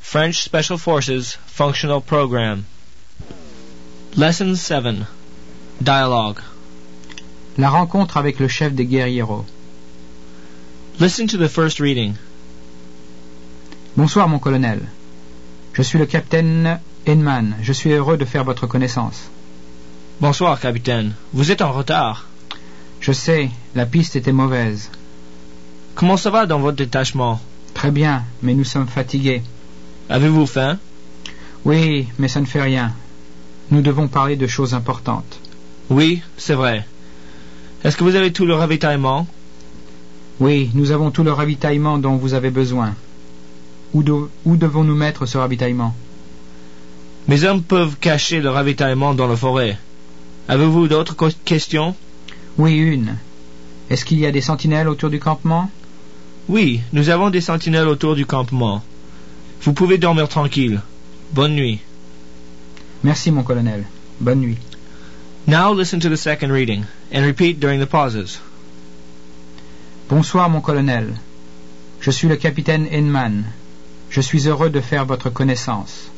French Special Forces Functional Program. Lesson 7. Dialogue. La rencontre avec le chef des guerrieros. Listen to the first reading. Bonsoir, mon colonel. Je suis le capitaine Heinemann. Je suis heureux de faire votre connaissance. Bonsoir, capitaine. Vous êtes en retard. Je sais, la piste était mauvaise. Comment ça va dans votre détachement? Très bien, mais nous sommes fatigués. Avez-vous faim? Oui, mais ça ne fait rien. Nous devons parler de choses importantes. Oui, c'est vrai. Est-ce que vous avez tout le ravitaillement? Oui, nous avons tout le ravitaillement dont vous avez besoin. Où devons-nous mettre ce ravitaillement? Mes hommes peuvent cacher le ravitaillement dans la forêt. Avez-vous d'autres questions? Oui, une. Est-ce qu'il y a des sentinelles autour du campement? Oui, nous avons des sentinelles autour du campement. Vous pouvez dormir tranquille. Bonne nuit. Merci, mon colonel. Bonne nuit. Now listen to the second reading, and repeat during the pauses. Bonsoir, mon colonel. Je suis le capitaine Heinemann. Je suis heureux de faire votre connaissance.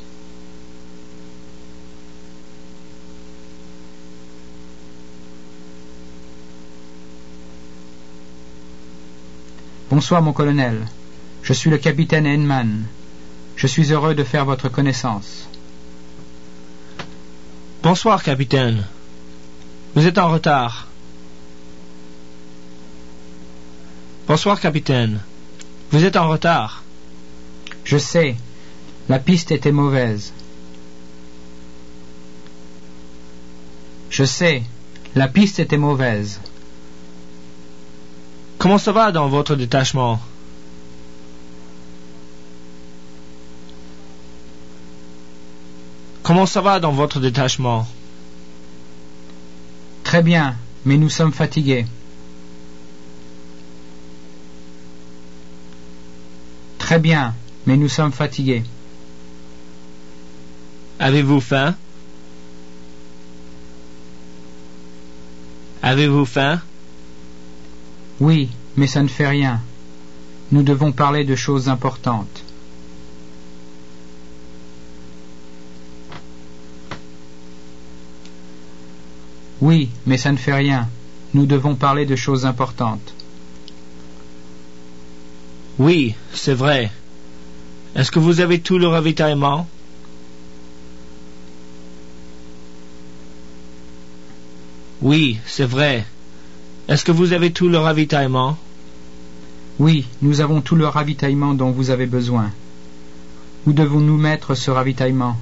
Bonsoir, mon colonel. Je suis le capitaine Heinemann. Je suis heureux de faire votre connaissance. Bonsoir, capitaine. Vous êtes en retard. Bonsoir, capitaine. Vous êtes en retard. Je sais. La piste était mauvaise. Je sais. La piste était mauvaise. Comment ça va dans votre détachement? Comment ça va dans votre détachement? Très bien, mais nous sommes fatigués. Très bien, mais nous sommes fatigués. Avez-vous faim? Avez-vous faim? Oui, mais ça ne fait rien. Nous devons parler de choses importantes. Oui, mais ça ne fait rien. Nous devons parler de choses importantes. Oui, c'est vrai. Est-ce que vous avez tout le ravitaillement? Oui, c'est vrai. Est-ce que vous avez tout le ravitaillement? Oui, nous avons tout le ravitaillement dont vous avez besoin. Où devons-nous mettre ce ravitaillement?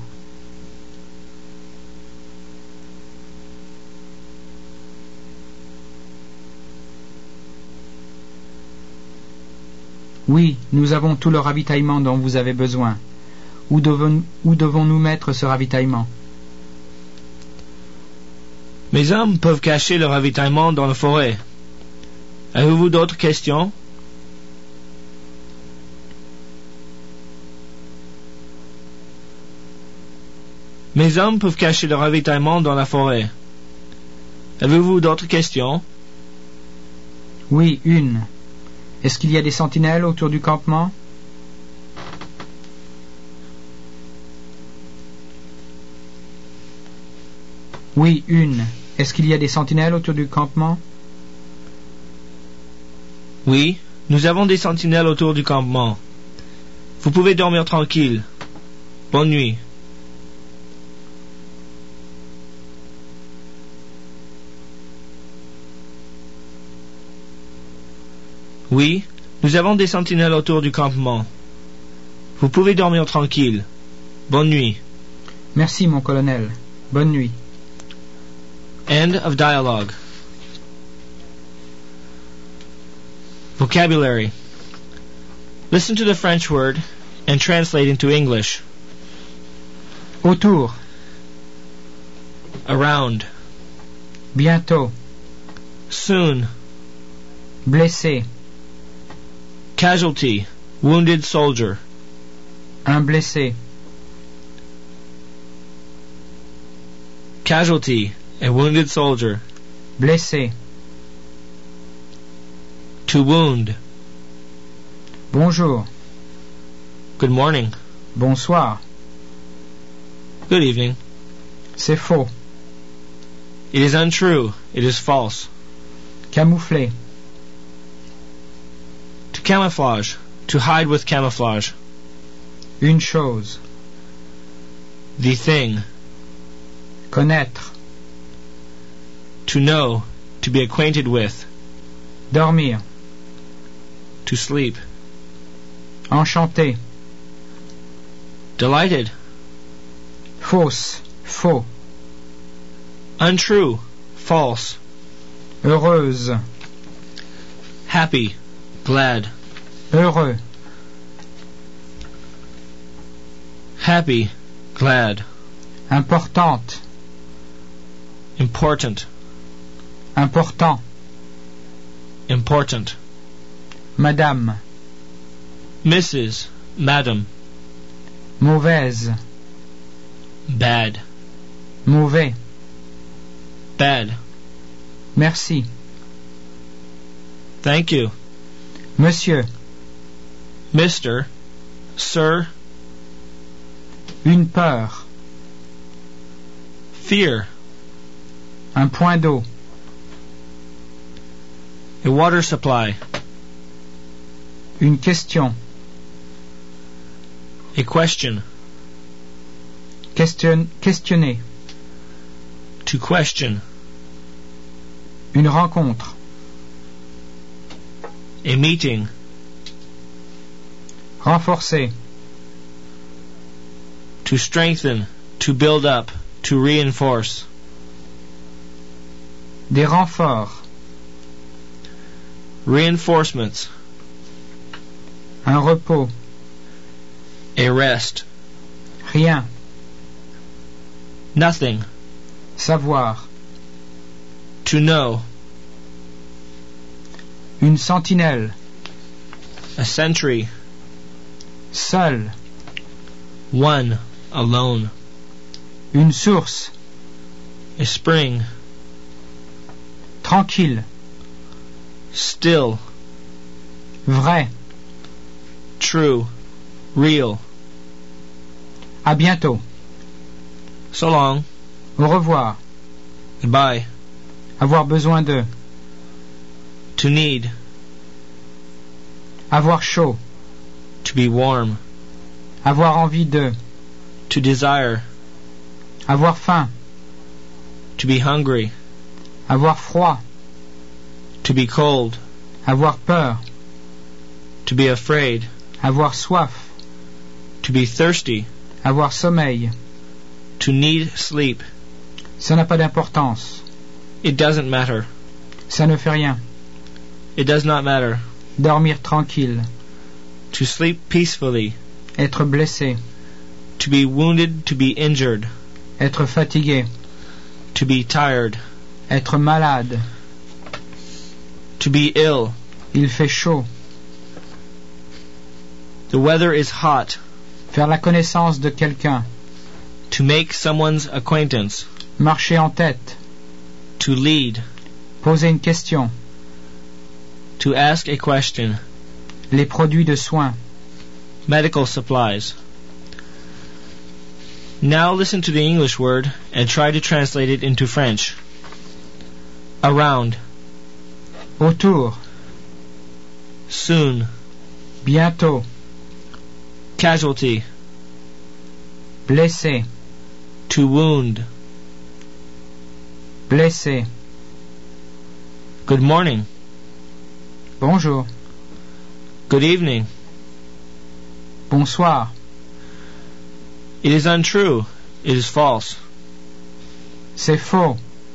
Oui, nous avons tout le ravitaillement dont vous avez besoin. Où devons-nous mettre ce ravitaillement? Mes hommes peuvent cacher le ravitaillement dans la forêt. Avez-vous d'autres questions? Mes hommes peuvent cacher le ravitaillement dans la forêt. Avez-vous d'autres questions? Oui, une. Est-ce qu'il y a des sentinelles autour du campement? Oui, une. Est-ce qu'il y a des sentinelles autour du campement? Oui, nous avons des sentinelles autour du campement. Vous pouvez dormir tranquille. Bonne nuit. Oui, nous avons des sentinelles autour du campement. Vous pouvez dormir tranquille. Bonne nuit. Merci, mon colonel. Bonne nuit. End of dialogue. Vocabulary. Listen to the French word and translate into English. Autour. Around. Bientôt. Soon. Blessé. Casualty. Wounded soldier. Un blessé. Casualty. A wounded soldier. Blessé. To wound. Bonjour. Good morning. Bonsoir. Good evening. C'est faux. It is untrue. It is false. Camoufler. To camouflage. To hide with camouflage. Une chose. The thing. Connaître. To know. To be acquainted with. Dormir. To sleep. Enchanté. Delighted. Fausse. Faux. Untrue. False. Heureuse. Happy. Glad. Heureux. Happy. Glad. Importante. Important. Important. Important. Madame. Mrs. Madam. Mauvaise. Bad. Mauvais. Bad. Merci. Thank you. Monsieur. Mr. Sir. Une peur. Fear. Un point d'eau. A water supply. Une question. A question. Questionner. To question. Une rencontre. A meeting. Renforcer. To strengthen. To build up. To reinforce. Des renforts. Reinforcements. Un repos. A rest. Rien. Nothing. Savoir. To know. Une sentinelle. A sentry. Seul. One. Alone. Une source. A spring. Tranquille. Still. Vrai. True. Real. À bientôt. So long. Au revoir. Goodbye. Avoir besoin de. To need. Avoir chaud. To be warm. Avoir envie de. To desire. Avoir faim. To be hungry. Avoir froid. To be cold. Avoir peur. To be afraid. Avoir soif. To be thirsty. Avoir sommeil. To need sleep. Ça n'a pas d'importance. It doesn't matter. Ça ne fait rien. It does not matter. Dormir tranquille. To sleep peacefully. Être blessé. To be wounded. To be injured. Être fatigué. To be tired. Être malade. To be ill. Il fait chaud. The weather is hot. Faire la connaissance de quelqu'un. To make someone's acquaintance. Marcher en tête. To lead. Poser une question. To ask a question. Les produits de soins. Medical supplies. Now listen to the English word and try to translate it into French. Around. Autour. Soon. Bientôt. Casualty. Blessé. To wound. Blessé. Good morning. Bonjour. Good evening. Bonsoir. It is untrue. It is false. C'est faux.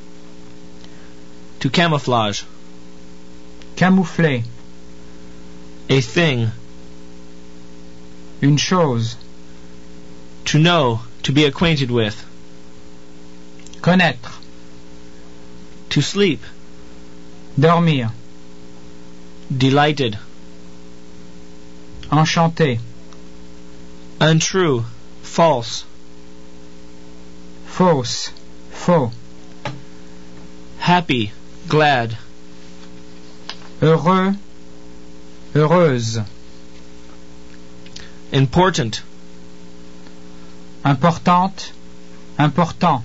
To camouflage. Camoufler. A thing. Une chose. To know. To be acquainted with. Connaître. To sleep. Dormir. Delighted. Enchanté. Untrue. False. Fausse. Faux. Happy. Glad. Heureux. Heureuse. Important. Importante, important.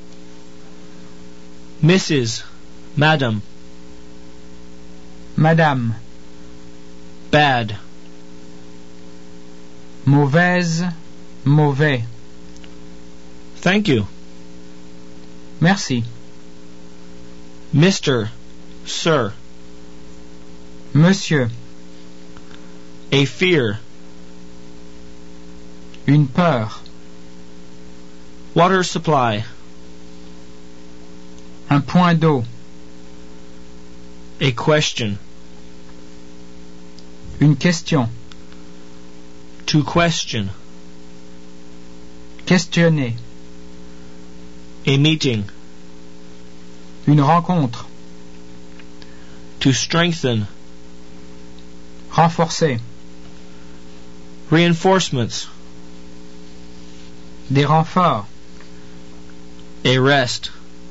Mrs. Madam. Madame. Bad. Mauvaise, mauvais. Thank you. Merci. Mr. Sir. Monsieur. A fear. Une peur. Water supply. Un point d'eau. A question. Une question. To question. Questionner. A meeting. Une rencontre. To strengthen. Renforcer. Reinforcements. Des renforts. A rest.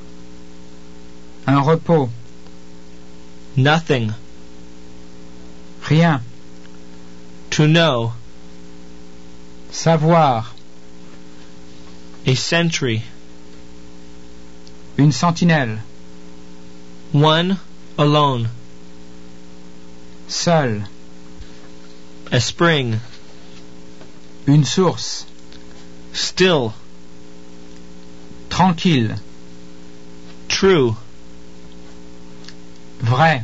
Un repos. Nothing. Rien. To know. Savoir. A sentry. Une sentinelle. One alone. Seul. A spring. Une source. Still. Tranquille. True. Vrai.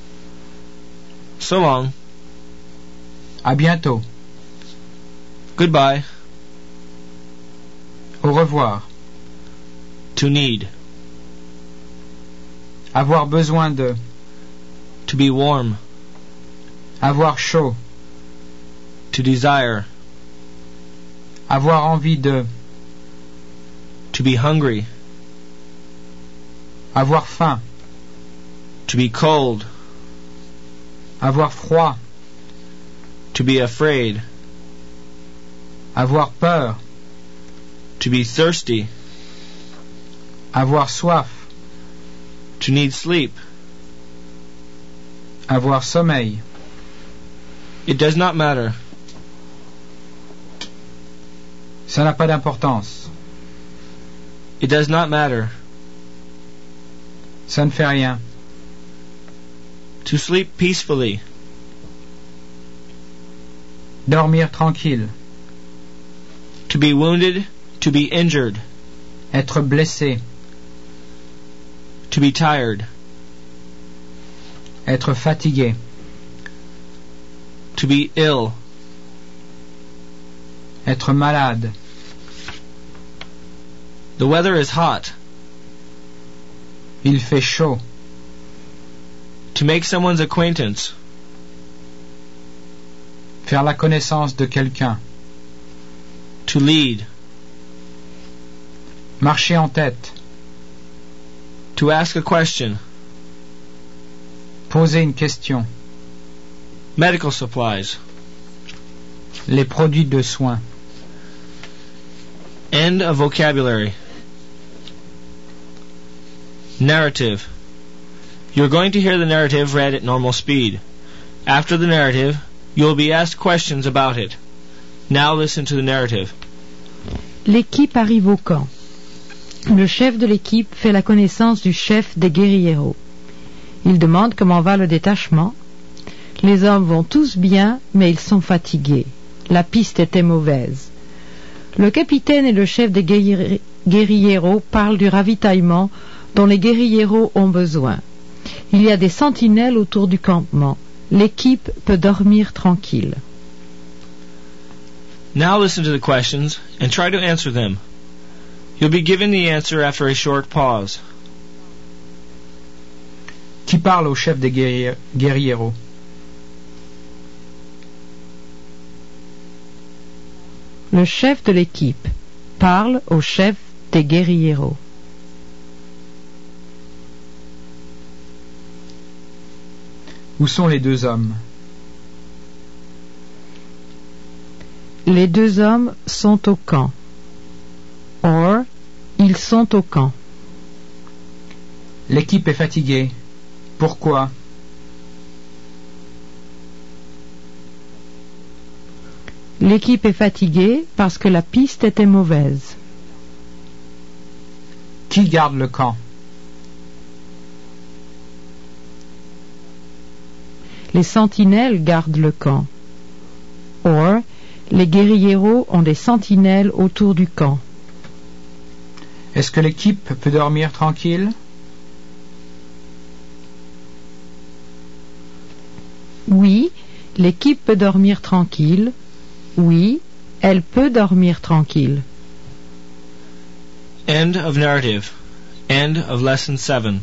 So long. À bientôt. Goodbye. Au revoir. To need. Avoir besoin de. To be warm. Avoir chaud. To desire. Avoir envie de. To be hungry. Avoir faim. To be cold. Avoir froid. To be afraid. Avoir peur. To be thirsty. Avoir soif. To need sleep. Avoir sommeil. It does not matter. Ça n'a pas d'importance. It does not matter. Ça ne fait rien. To sleep peacefully. Dormir tranquille. To be wounded. To be injured. Être blessé. To be tired. Être fatigué. To be ill. Être malade. The weather is hot. Il fait chaud. To make someone's acquaintance. Faire la connaissance de quelqu'un. To lead. Marcher en tête. To ask a question. Poser une question. Medical supplies. Les produits de soins. End of vocabulary. Narrative. You're going to hear the narrative read at normal speed. After the narrative, you will be asked questions about it. Now listen to the narrative. L'équipe arrive au camp. Le chef de l'équipe fait la connaissance du chef des guérilleros. Il demande comment va le détachement. Les hommes vont tous bien, mais ils sont fatigués. La piste était mauvaise. Le capitaine et le chef des guérilleros parlent du ravitaillement dont les guérilleros ont besoin. Il y a des sentinelles autour du campement. L'équipe peut dormir tranquille. Now listen to the questions and try to answer them. You'll be given the answer after a short pause. Qui parle au chef des guérilleros? Le chef de l'équipe parle au chef des guérilleros. Où sont les deux hommes? Les deux hommes sont au camp. Or, ils sont au camp. L'équipe est fatiguée. L'équipe est fatiguée parce que la piste était mauvaise. Qui garde le camp? Les sentinelles gardent le camp. Or, les guérilleros ont des sentinelles autour du camp. Est-ce que l'équipe peut dormir tranquille? Oui, l'équipe peut dormir tranquille. Oui, elle peut dormir tranquille. End of narrative. End of lesson 7.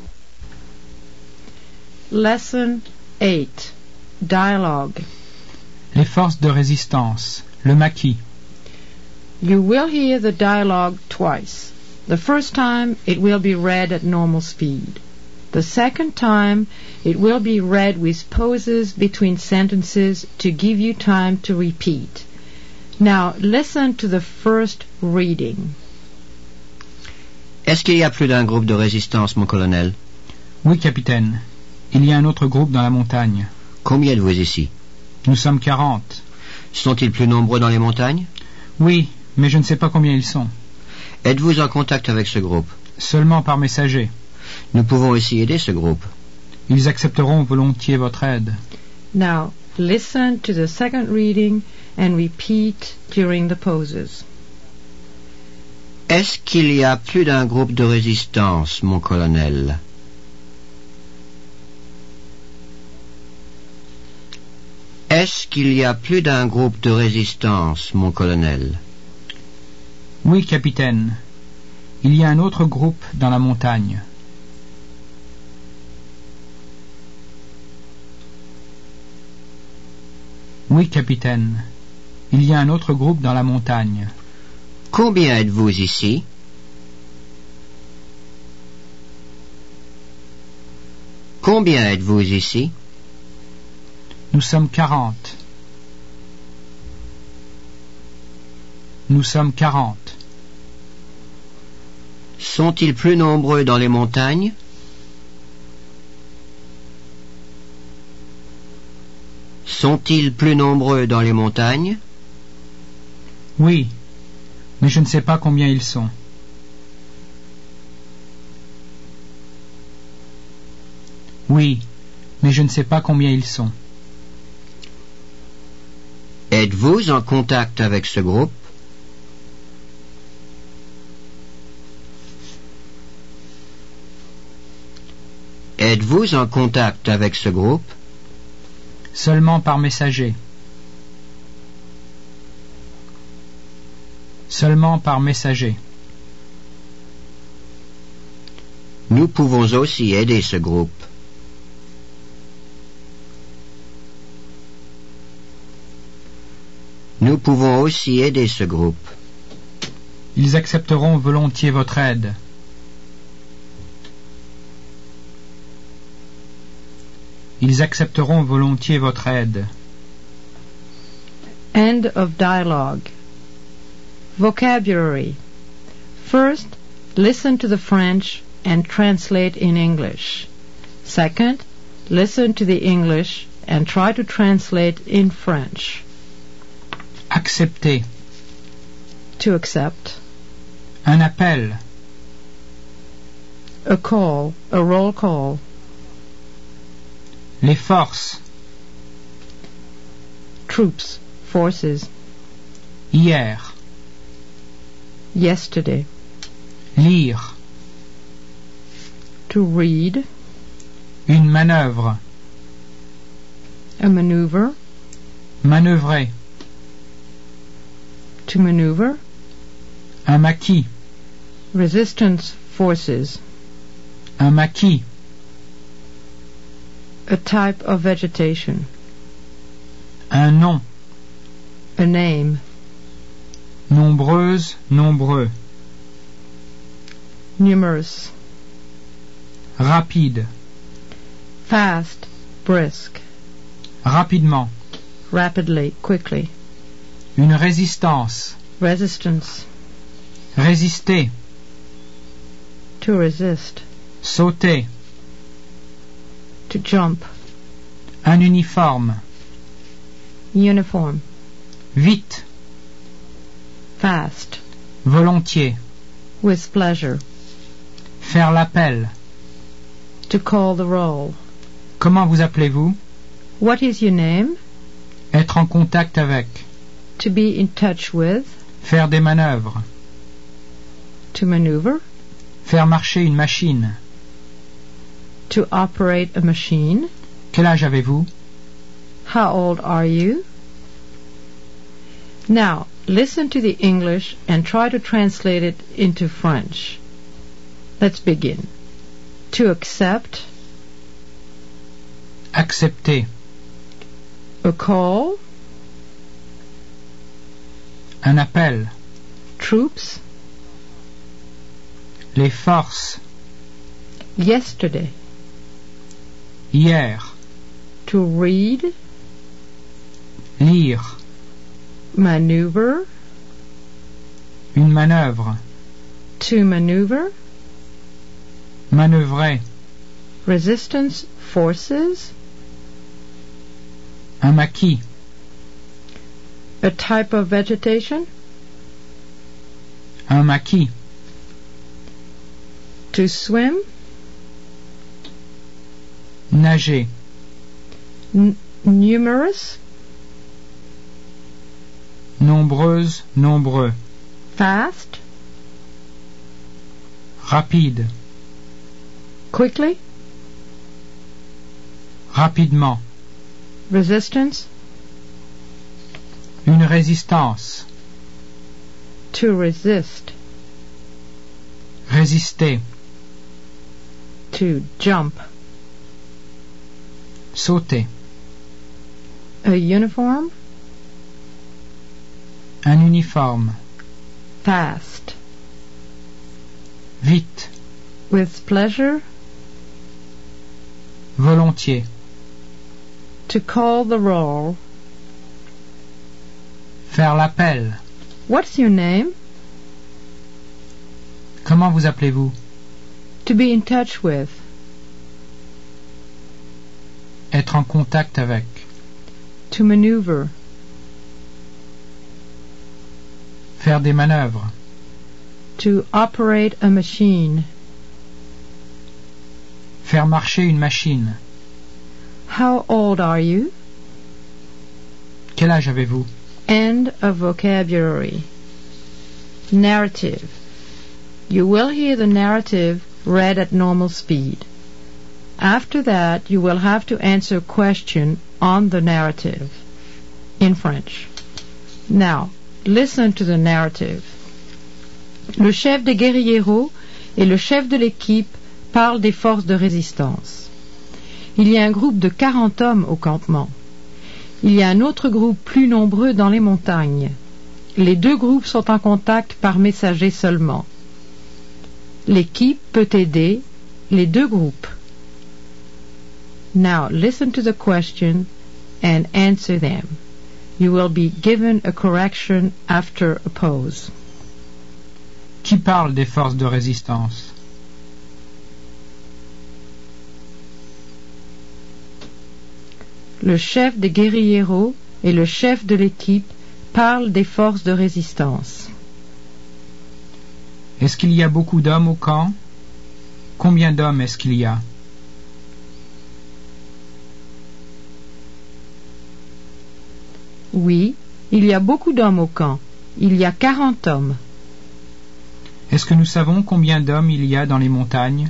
Lesson 8. Dialogue. Les forces de résistance. Le maquis. You will hear the dialogue twice. The first time it will be read at normal speed. The second time it will be read with pauses between sentences to give you time to repeat. Now listen to the first reading. Est-ce qu'il y a plus d'un groupe de résistance, mon colonel? Oui, capitaine. Il y a un autre groupe dans la montagne. Combien êtes-vous ici? Nous sommes 40. Sont-ils plus nombreux dans les montagnes? Oui, mais je ne sais pas combien ils sont. Êtes-vous en contact avec ce groupe? Seulement par messager. Nous pouvons aussi aider ce groupe. Ils accepteront volontiers votre aide. Now listen to the second reading and repeat during the pauses. Est-ce qu'il y a plus d'un groupe de résistance, mon colonel? Est-ce qu'il y a plus d'un groupe de résistance, mon colonel? Oui, capitaine. Il y a un autre groupe dans la montagne. Oui, capitaine. Il y a un autre groupe dans la montagne. Combien êtes-vous ici? Combien êtes-vous ici? Nous sommes 40. Nous sommes 40. Sont-ils plus nombreux dans les montagnes? Sont-ils plus nombreux dans les montagnes? Oui, mais je ne sais pas combien ils sont. Oui, mais je ne sais pas combien ils sont. Êtes-vous en contact avec ce groupe? Êtes-vous en contact avec ce groupe? Seulement par messager. Seulement par messager. Nous pouvons aussi aider ce groupe. Nous pouvons aussi aider ce groupe. Ils accepteront volontiers votre aide. Ils accepteront volontiers votre aide. End of dialogue. Vocabulary. First, listen to the French and translate in English. Second, listen to the English and try to translate in French. Accepter. To accept. Un appel. A call, a roll call. Les forces. Troops, forces. Hier. Yesterday. Lire. To read. Une manœuvre. A maneuver. Manœuvrer. To maneuver. Un maquis. Resistance forces. Un maquis. A type of vegetation. Un nom. A name. Nombreuse, nombreux. Numerous. Rapide. Fast, brisk. Rapidement. Rapidly, quickly. Une résistance. Resistance. Résister. To resist. Sauter. To jump. Un uniforme. Uniform. Vite. Fast. Volontiers. With pleasure. Faire l'appel. To call the roll. Comment vous appelez-vous? What is your name? Être en contact avec. To be in touch with. Faire des manœuvres. To maneuver. Faire marcher une machine. To operate a machine. Quel âge avez-vous? How old are you? Now, listen to the English and try to translate it into French. Let's begin. To accept. Accepter. A call. Un appel. Troops. Les forces. Yesterday. Hier. To read. Lire. Maneuver. Une manœuvre. To maneuver. Manœuvrer. Resistance forces. Un maquis. A type of vegetation. Un maquis. To swim. Nager. Numerous. Nombreuse, nombreux. Fast. Rapide. Quickly. Rapidement. Resistance. Une résistance. To resist. Résister. To jump. Sauter. A uniform. Un uniforme. Fast. Vite. With pleasure. Volontiers. To call the roll. Faire l'appel. What's your name? Comment vous appelez-vous? To be in touch with. Être en contact avec. To maneuver. Faire des manœuvres. To operate a machine. Faire marcher une machine. How old are you? Quel âge avez-vous? End of vocabulary. Narrative. You will hear the narrative read at normal speed. After that, you will have to answer a question on the narrative in French. Now, listen to the narrative. Le chef des guérilleros et le chef de l'équipe parlent des forces de résistance. Il y a un groupe de 40 hommes au campement. Il y a un autre groupe plus nombreux dans les montagnes. Les deux groupes sont en contact par messager seulement. L'équipe peut aider les deux groupes. Now listen to the question and answer them. You will be given a correction after a pause. Qui parle des forces de résistance? Le chef des guérilleros et le chef de l'équipe parlent des forces de résistance. Est-ce qu'il y a beaucoup d'hommes au camp? Combien d'hommes est-ce qu'il y a? Oui, il y a beaucoup d'hommes au camp. Il y a 40 hommes. Est-ce que nous savons combien d'hommes il y a dans les montagnes?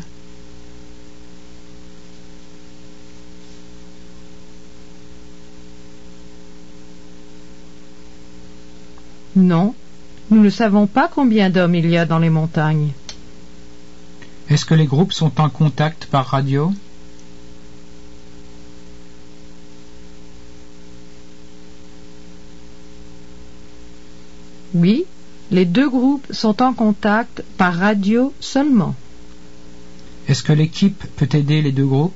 Non, nous ne savons pas combien d'hommes il y a dans les montagnes. Est-ce que les groupes sont en contact par radio? Oui, les deux groupes sont en contact par radio seulement. Est-ce que l'équipe peut aider les deux groupes?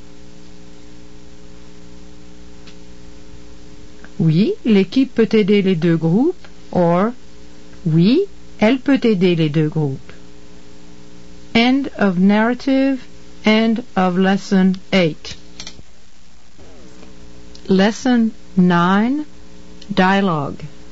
Oui, l'équipe peut aider les deux groupes, or oui, elle peut aider les deux groupes. End of narrative, end of lesson 8. Lesson 9, dialogue.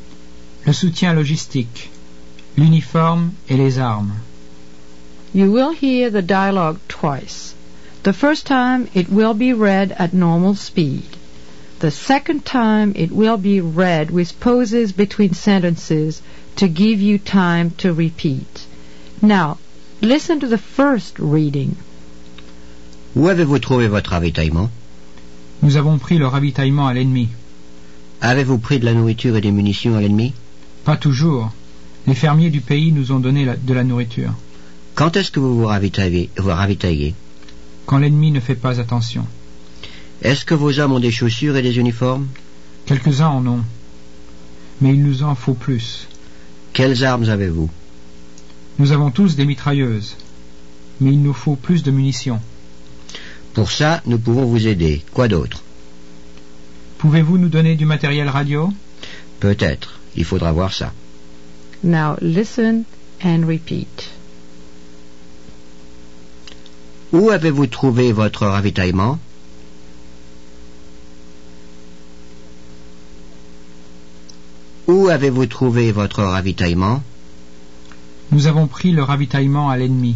le soutien logistique, l'uniforme et les armes. You will hear the dialogue twice. The first time it will be read at normal speed. The second time it will be read with pauses between sentences to give you time to repeat. Now, listen to the first reading. Où avez-vous trouvé votre ravitaillement? Nous avons pris le ravitaillement à l'ennemi. Avez-vous pris de la nourriture et des munitions à l'ennemi? Pas toujours. Les fermiers du pays nous ont donné de la nourriture. Quand est-ce que vous vous ravitaillez? Quand l'ennemi ne fait pas attention. Est-ce que vos hommes ont des chaussures et des uniformes? Quelques-uns en ont. Mais il nous en faut plus. Quelles armes avez-vous? Nous avons tous des mitrailleuses. Mais il nous faut plus de munitions. Pour ça, nous pouvons vous aider. Quoi d'autre? Pouvez-vous nous donner du matériel radio? Peut-être. Il faudra voir ça. Now listen and repeat. Où avez-vous trouvé votre ravitaillement? Où avez-vous trouvé votre ravitaillement? Nous avons pris le ravitaillement à l'ennemi.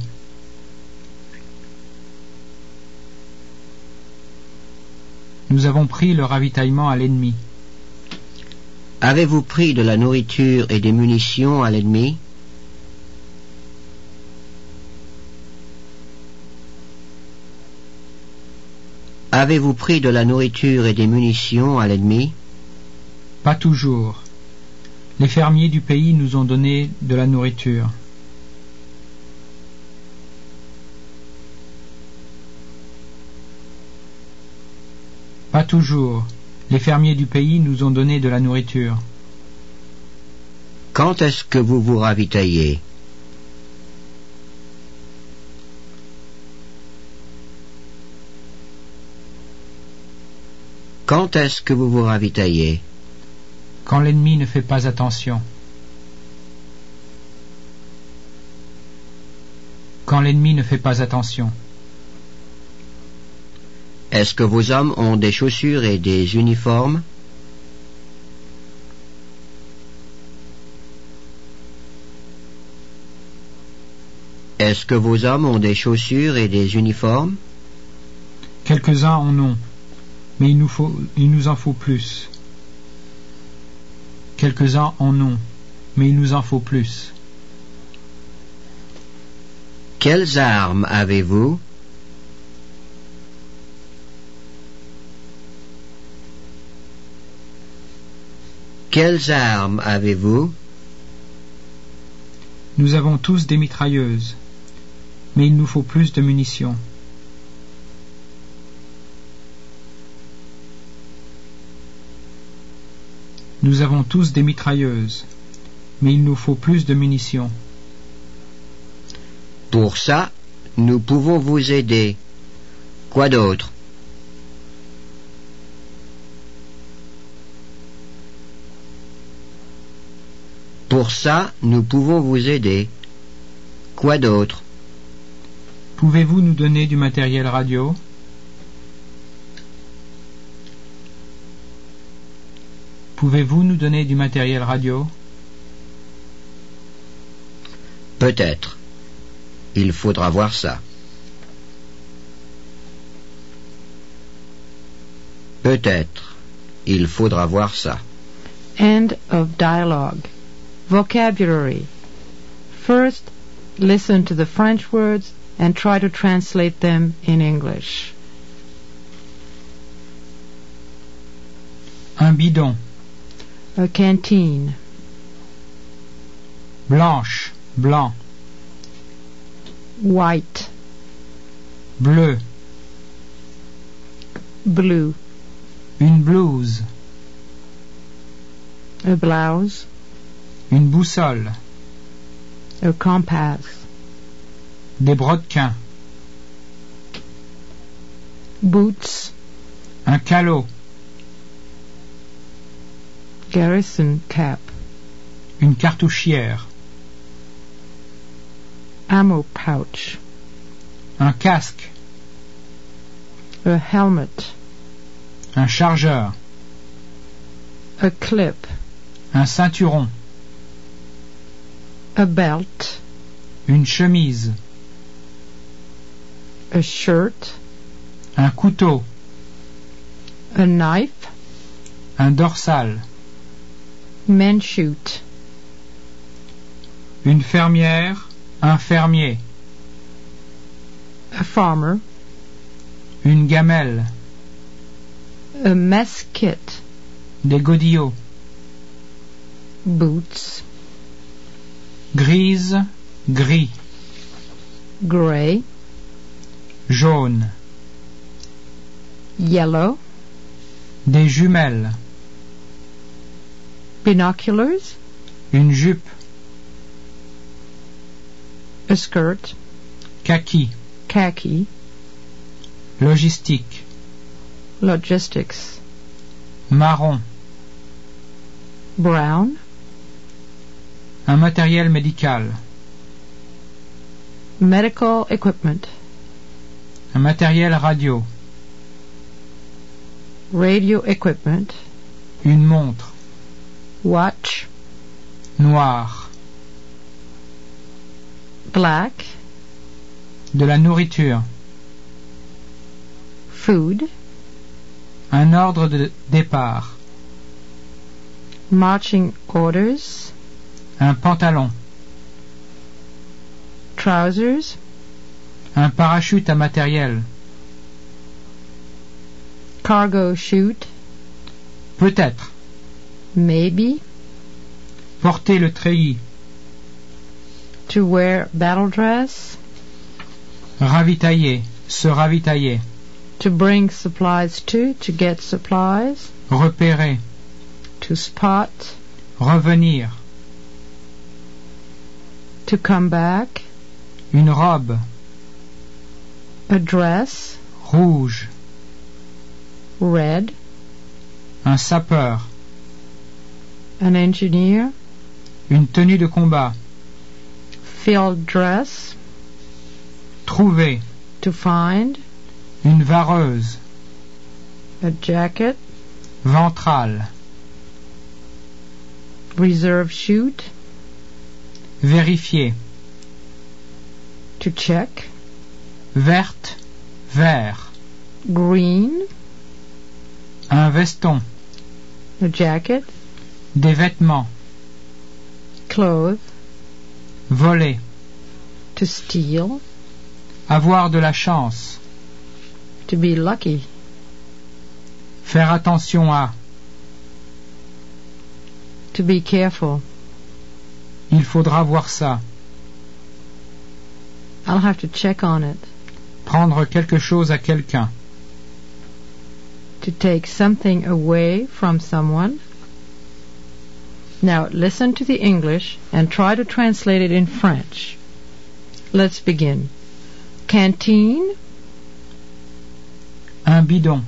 Nous avons pris le ravitaillement à l'ennemi. Avez-vous pris de la nourriture et des munitions à l'ennemi? Avez-vous pris de la nourriture et des munitions à l'ennemi? Pas toujours. Les fermiers du pays nous ont donné de la nourriture. Pas toujours. Les fermiers du pays nous ont donné de la nourriture. Quand est-ce que vous vous ravitaillez? Quand est-ce que vous vous ravitaillez? Quand l'ennemi ne fait pas attention. Quand l'ennemi ne fait pas attention. Est-ce que vos hommes ont des chaussures et des uniformes? Est-ce que vos hommes ont des chaussures et des uniformes? Quelques-uns en ont, mais il nous en faut plus. Quelques-uns en ont, mais il nous en faut plus. Quelles armes avez-vous? Quelles armes avez-vous? Nous avons tous des mitrailleuses, mais il nous faut plus de munitions. Nous avons tous des mitrailleuses, mais il nous faut plus de munitions. Pour ça, nous pouvons vous aider. Quoi d'autre? Pour ça, nous pouvons vous aider. Quoi d'autre? Pouvez-vous nous donner du matériel radio? Pouvez-vous nous donner du matériel radio? Peut-être. Il faudra voir ça. Peut-être. Il faudra voir ça. End of dialogue. Vocabulary. First, listen to the French words and try to translate them in English. Un bidon. A canteen. Blanche, blanc. White. Bleu. Blue. Une blouse. A blouse. Une boussole. A compass. Des brodequins. Boots. Un calot. Garrison cap. Une cartouchière. Ammo pouch. Un casque. A helmet. Un chargeur. A clip. Un ceinturon. A belt. Une chemise. A shirt. Un couteau. A knife. Un dorsal. Men shoot. Une fermière. Un fermier. A farmer. Une gamelle. A mess kit. Des godillots. Boots. Grise. Gris. Gray. Jaune. Yellow. Des jumelles. Binoculars. Une jupe. A skirt. Kaki. Khaki. Logistique. Logistics. Marron. Brown. Un matériel médical. Medical equipment. Un matériel radio. Radio equipment. Une montre. Watch. Noir. Black. De la nourriture. Food. Un ordre de départ. Marching orders. Un pantalon. Trousers. Un parachute à matériel. Cargo chute. Peut-être. Maybe. Porter le treillis. To wear battle dress. Ravitailler. Se ravitailler. To bring supplies to get supplies. Repérer. To spot. Revenir. To come back. Une robe. A dress. Rouge. Red. Un sapeur. An engineer. Une tenue de combat. Field dress. Trouver. To find. Une vareuse. A jacket. Ventrale. Reserve chute. Vérifier. To check. Verte. Vert. Green. Un veston. A jacket. Des vêtements. Clothes. Voler. To steal. Avoir de la chance. To be lucky. Faire attention à. To be careful. Il faudra voir ça. I'll have to check on it. Prendre quelque chose à quelqu'un. To take something away from someone. Now listen to the English and try to translate it in French. Let's begin. Canteen. Un bidon.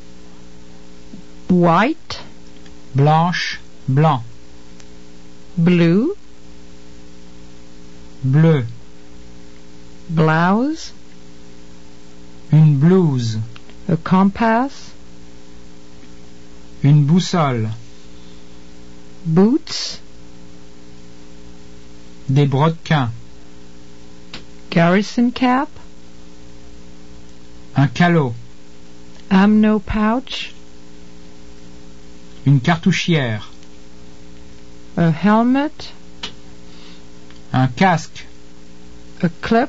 White. Blanche. Blanc. Blue. Bleu. Blouse. Une blouse. A compass. Une boussole. Boots. Des brodequins. Garrison cap. Un calot. Ammo pouch. Une cartouchière. A helmet. Un casque. A clip.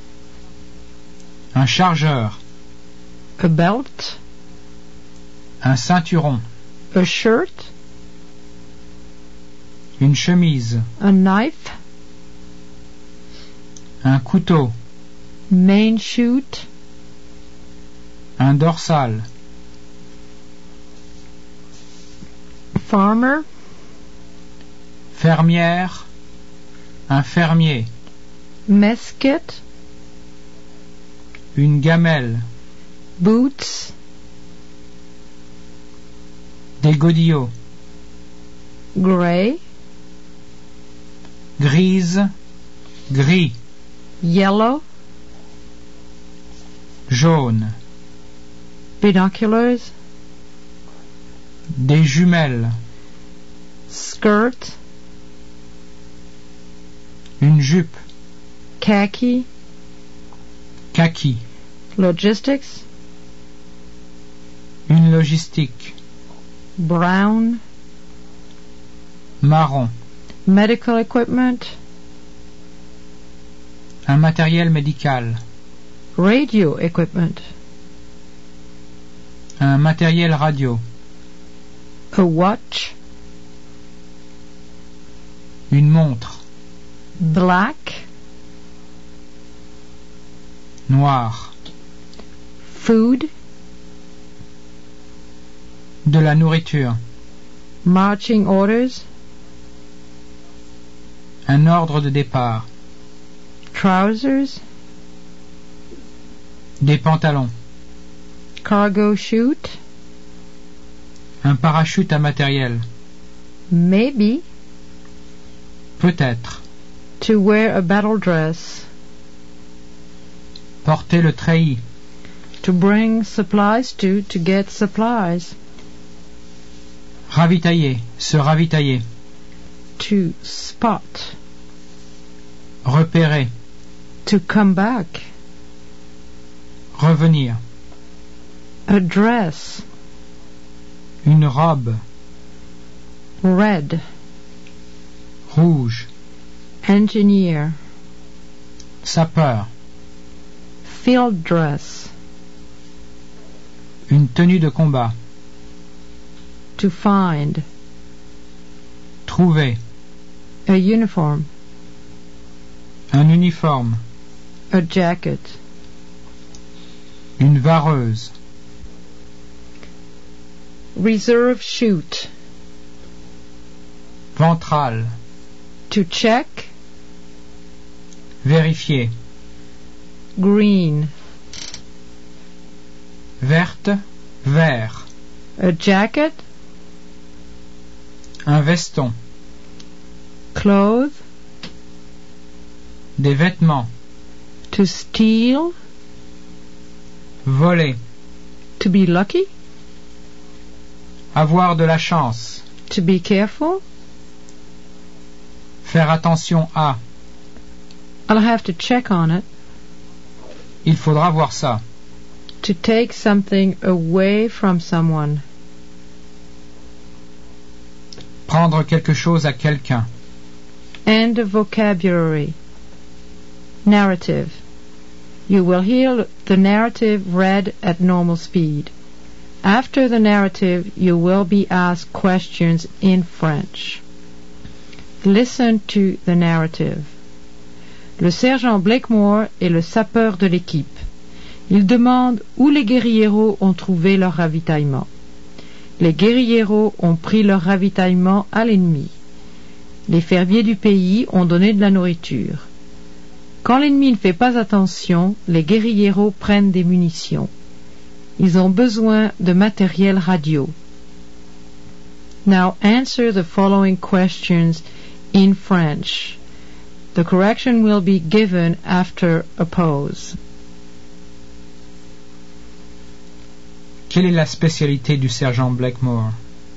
Un chargeur. A belt. Un ceinturon. A shirt. Une chemise. A knife. Un couteau. Main chute. Un dorsal. Farmer. Fermière. Un fermier. Mess kit. Une gamelle. Boots. Des godillots. Gray. Grise. Gris. Yellow. Jaune. Binoculars. Des jumelles. Skirt. Une jupe. khaki, Kaki. logistics, Une logistique. brown, Marron. medical equipment, Un matériel médical. radio equipment, Un matériel radio. a watch, Une montre. black, Noir. food, De la nourriture. marching orders, Un ordre de départ. trousers, Des pantalons. cargo chute, Un parachute à matériel. maybe, Peut-être. to wear a battle dress, Porter le treillis. to bring supplies to get supplies, Ravitailler. Se ravitailler. to spot, Repérer. to come back, Revenir. a dress, Une robe. red, Rouge. engineer, Sapeur. field dress, Une tenue de combat. to find, Trouver. a uniform, Un uniforme. a jacket, Une vareuse. reserve chute, Ventrale. to check, Vérifier. green, Verte. Vert. a jacket, Un veston. clothes, Des vêtements. to steal, Voler. to be lucky, Avoir de la chance. to be careful. Faire attention à. I'll have to check on it. Il faudra voir ça. To take something away from someone. Prendre quelque chose à quelqu'un. End of vocabulary. Narrative. You will hear the narrative read at normal speed. After the narrative, you will be asked questions in French. Listen to the narrative. Le sergent Blakemore est le sapeur de l'équipe. Il demande où les guérilleros ont trouvé leur ravitaillement. Les guérilleros ont pris leur ravitaillement à l'ennemi. Les fermiers du pays ont donné de la nourriture. Quand l'ennemi ne fait pas attention, les guérilleros prennent des munitions. Ils ont besoin de matériel radio. Now answer the following questions in French. The correction will be given after a pause. Quelle est la spécialité du sergent Blakemore?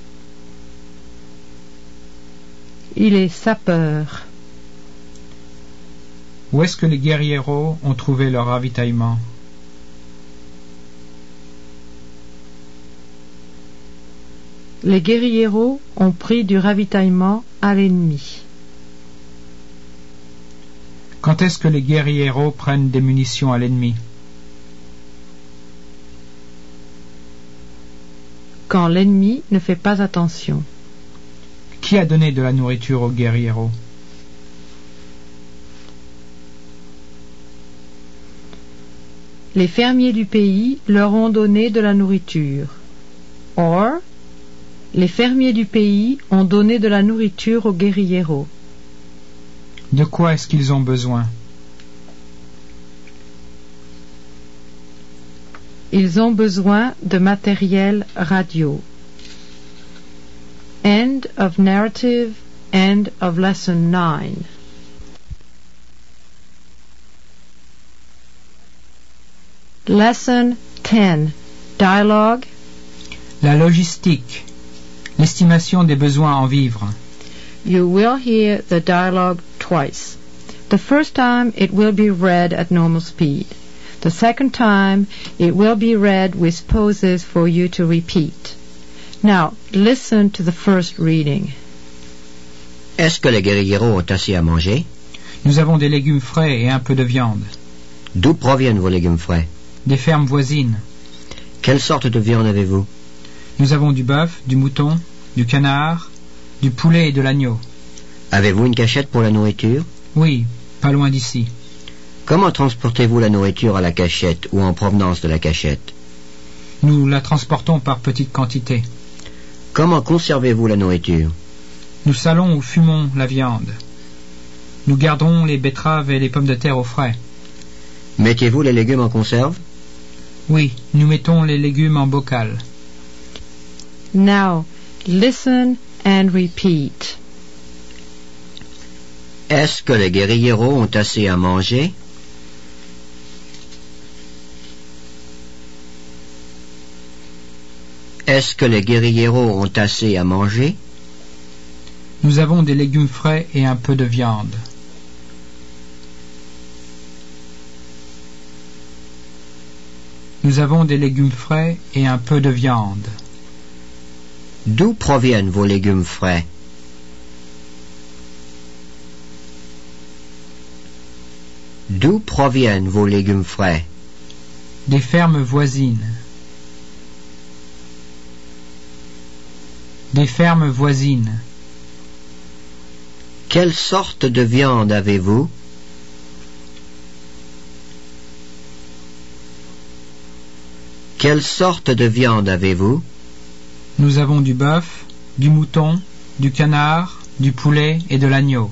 Il est sapeur. Où est-ce que les guérilleros ont trouvé leur ravitaillement? Les guérilleros ont pris du ravitaillement à l'ennemi. Quand est-ce que les guérilleros prennent des munitions à l'ennemi? Quand l'ennemi ne fait pas attention. Qui a donné de la nourriture aux guérilleros? Les fermiers du pays leur ont donné de la nourriture. Or, les fermiers du pays ont donné de la nourriture aux guérilleros. De quoi est-ce qu'ils ont besoin? Ils ont besoin de matériel radio. End of narrative, end of lesson 9. Lesson 10. Dialogue. La logistique. L'estimation des besoins en vivres. You will hear the dialogue twice. The first time it will be read at normal speed. The second time it will be read with pauses for you to repeat. Now, listen to the first reading. Est-ce que les guérilleros ont assez à manger? Nous avons des légumes frais et un peu de viande. D'où proviennent vos légumes frais? Des fermes voisines. Quelle sorte de viande avez-vous? Nous avons du bœuf, du mouton, du canard, du poulet et de l'agneau. Avez-vous une cachette pour la nourriture? Oui, pas loin d'ici. Comment transportez-vous la nourriture à la cachette ou en provenance de la cachette? Nous la transportons par petites quantités. Comment conservez-vous la nourriture? Nous salons ou fumons la viande. Nous gardons les betteraves et les pommes de terre au frais. Mettez-vous les légumes en conserve? Oui, nous mettons les légumes en bocal. Now, listen and repeat. Est-ce que les guérilleros ont assez à manger? Est-ce que les guérilleros ont assez à manger? Nous avons des légumes frais et un peu de viande. Nous avons des légumes frais et un peu de viande. D'où proviennent vos légumes frais? D'où proviennent vos légumes frais? Des fermes voisines. Des fermes voisines. Quelle sorte de viande avez-vous? Quelle sorte de viande avez-vous? Nous avons du bœuf, du mouton, du canard, du poulet et de l'agneau.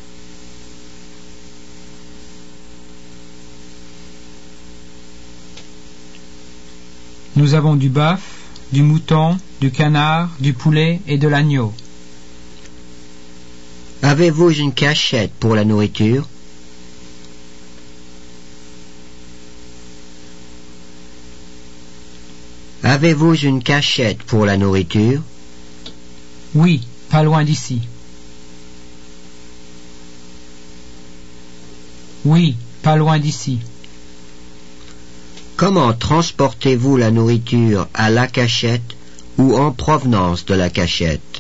Nous avons du bœuf, du mouton, du canard, du poulet et de l'agneau. Avez-vous une cachette pour la nourriture? Avez-vous une cachette pour la nourriture? Oui, pas loin d'ici. Oui, pas loin d'ici. Comment transportez-vous la nourriture à la cachette ou en provenance de la cachette?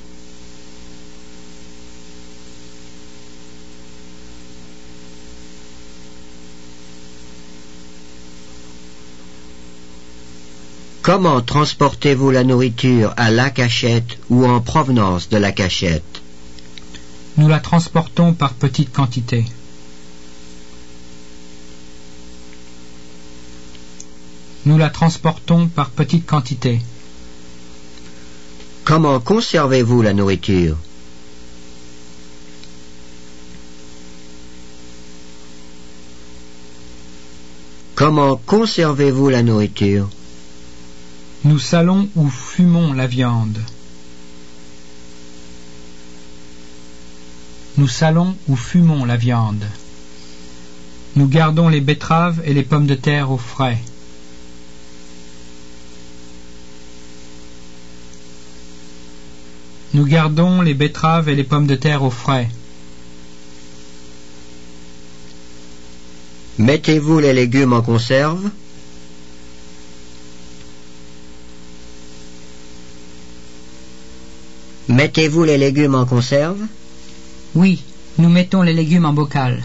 Comment transportez-vous la nourriture à la cachette ou en provenance de la cachette? Nous la transportons par petites quantités. Nous la transportons par petites quantités. Comment conservez-vous la nourriture? Comment conservez-vous la nourriture? Nous salons ou fumons la viande. Nous salons ou fumons la viande. Nous gardons les betteraves et les pommes de terre au frais. Nous gardons les betteraves et les pommes de terre au frais. Mettez-vous les légumes en conserve? Mettez-vous les légumes en conserve? Oui, nous mettons les légumes en bocal.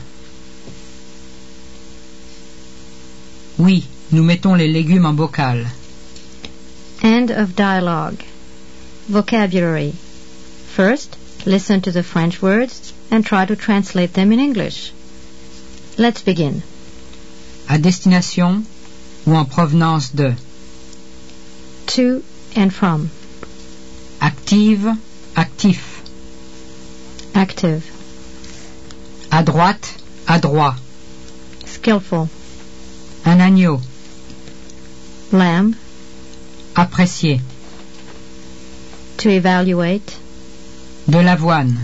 Oui, nous mettons les légumes en bocal. End of dialogue. Vocabulary. First, listen to the French words and try to translate them in English. Let's begin. À destination ou en provenance de. To and from. Active, actif. Active. À droite, à droit. Skillful. Un agneau. Lamb. Apprécier. To evaluate. De l'avoine.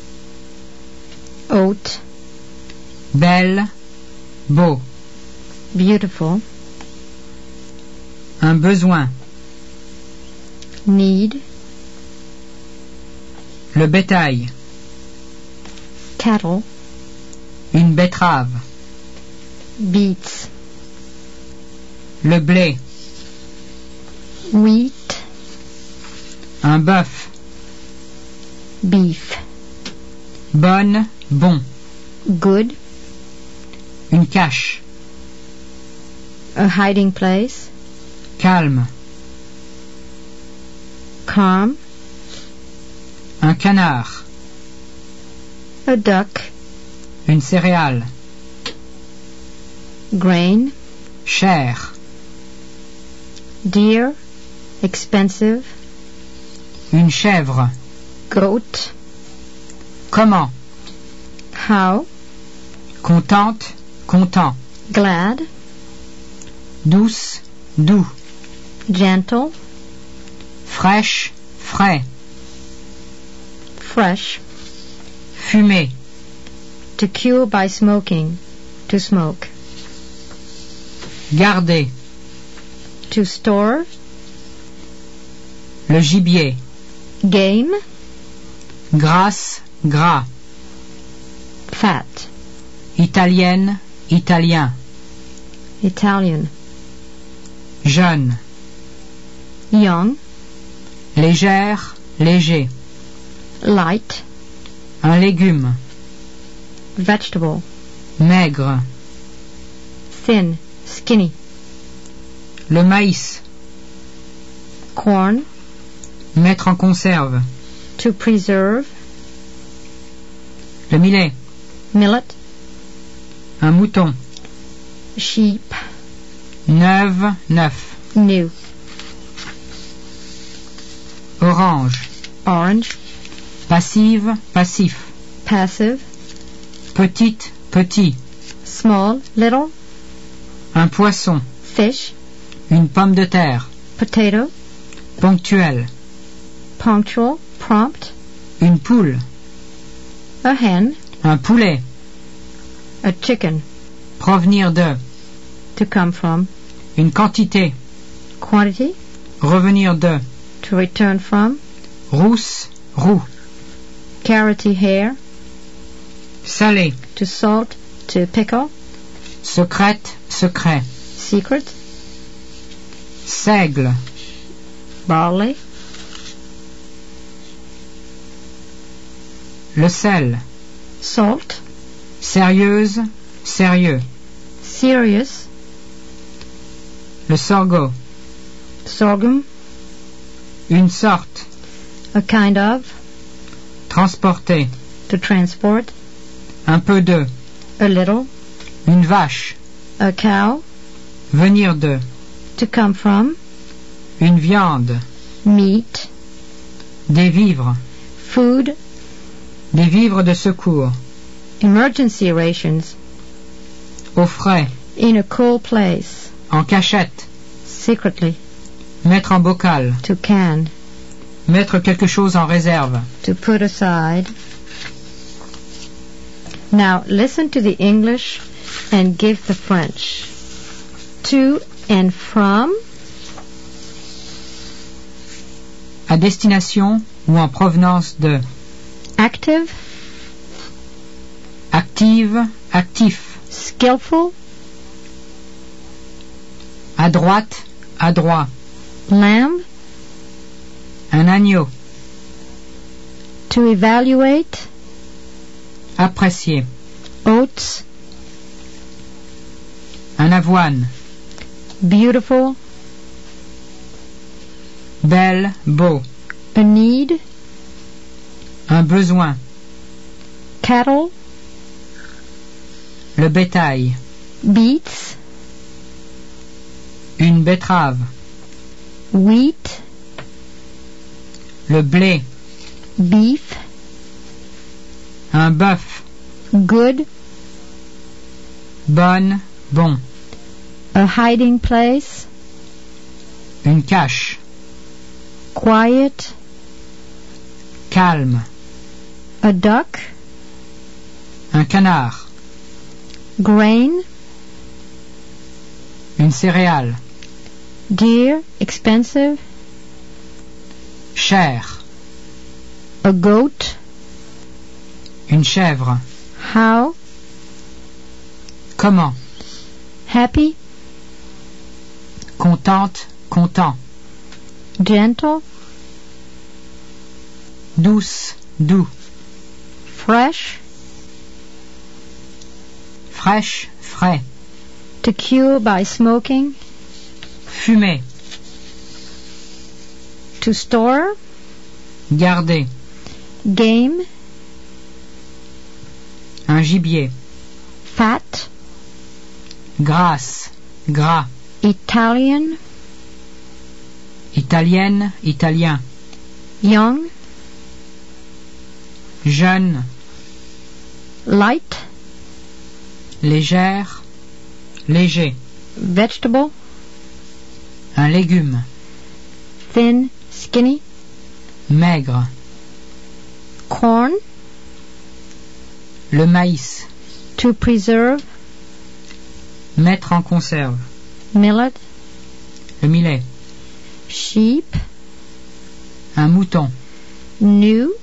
Oat. Belle, beau. Beautiful. Un besoin. Need. Le bétail. Cattle. Une betterave. beets, Le blé. wheat, Un bœuf. beef, Bonne, bon. good, Une cache. a hiding place, Calme. calm, Un canard. a duck, Une céréale. grain, Cher. dear, expensive, Une chèvre. goat, Comment? how, Contente, content. glad, Douce, doux. gentle, Fraîche, frais. fresh, Fumée. to cure by smoking, to smoke, Garder. to store, Le gibier. game, Grasse, gras. fat, Italienne, italien. Italian, Jeune. young, Légère, léger. light, Un légume. vegetable, Maigre. thin, skinny, Le maïs. corn, Mettre en conserve. to preserve, Le millet. millet, Un mouton. sheep, Neuve, neuf. new, Orange. orange, Passive, passif. passive, Petite, petit. small, little, Un poisson. fish, Une pomme de terre. potato, Ponctuel. punctual, prompt, Une poule. a hen, Un poulet. a chicken, Provenir de. to come from, Une quantité. quantity, Revenir de. to return from, Rousse, roux. carroty hair, Salé. to salt, to pickle, Secrète, secret. secret, Seigle. barley, Le sel. salt, Sérieuse, sérieux. serious, Le sorgho. sorghum, Une sorte. a kind of, Transporter. to transport, Un peu de. a little, Une vache. a cow, Venir de. to come from, Une viande. meat, Des vivres. food, Des vivres de secours. emergency rations, Au frais. in a cool place, En cachette. secretly, Mettre en bocal. to can, Mettre quelque chose en réserve. to put aside. Now listen to the English and give the French. To and from, À destination ou en provenance de. active, Active, actif. skillful, À droite, à droit. lamb, Un agneau. to evaluate, Apprécier. oats, Un avoine. beautiful, Belle, beau. a need, Un besoin. cattle, Le bétail. beets, Une betterave. wheat, Le blé. beef, Un bœuf. good, Bonne, bon. a hiding place, Une cache. quiet, Calme. a duck, Un canard. grain, Une céréale. dear, expensive, Cher. a goat, Une chèvre. how, Comment? Happy, Contente, content. gentle, Douce, doux. fresh, Fraîche, frais. to cure by smoking, Fumer. to store, Garder. game, Un gibier. fat, Grasse, gras. Italian, Italienne, italien. young, Jeune. light, Légère. Léger. vegetable, Un légume. thin, skinny, Maigre. corn, Le maïs. to preserve, Mettre en conserve. millet, Le millet. sheep, Un mouton. new,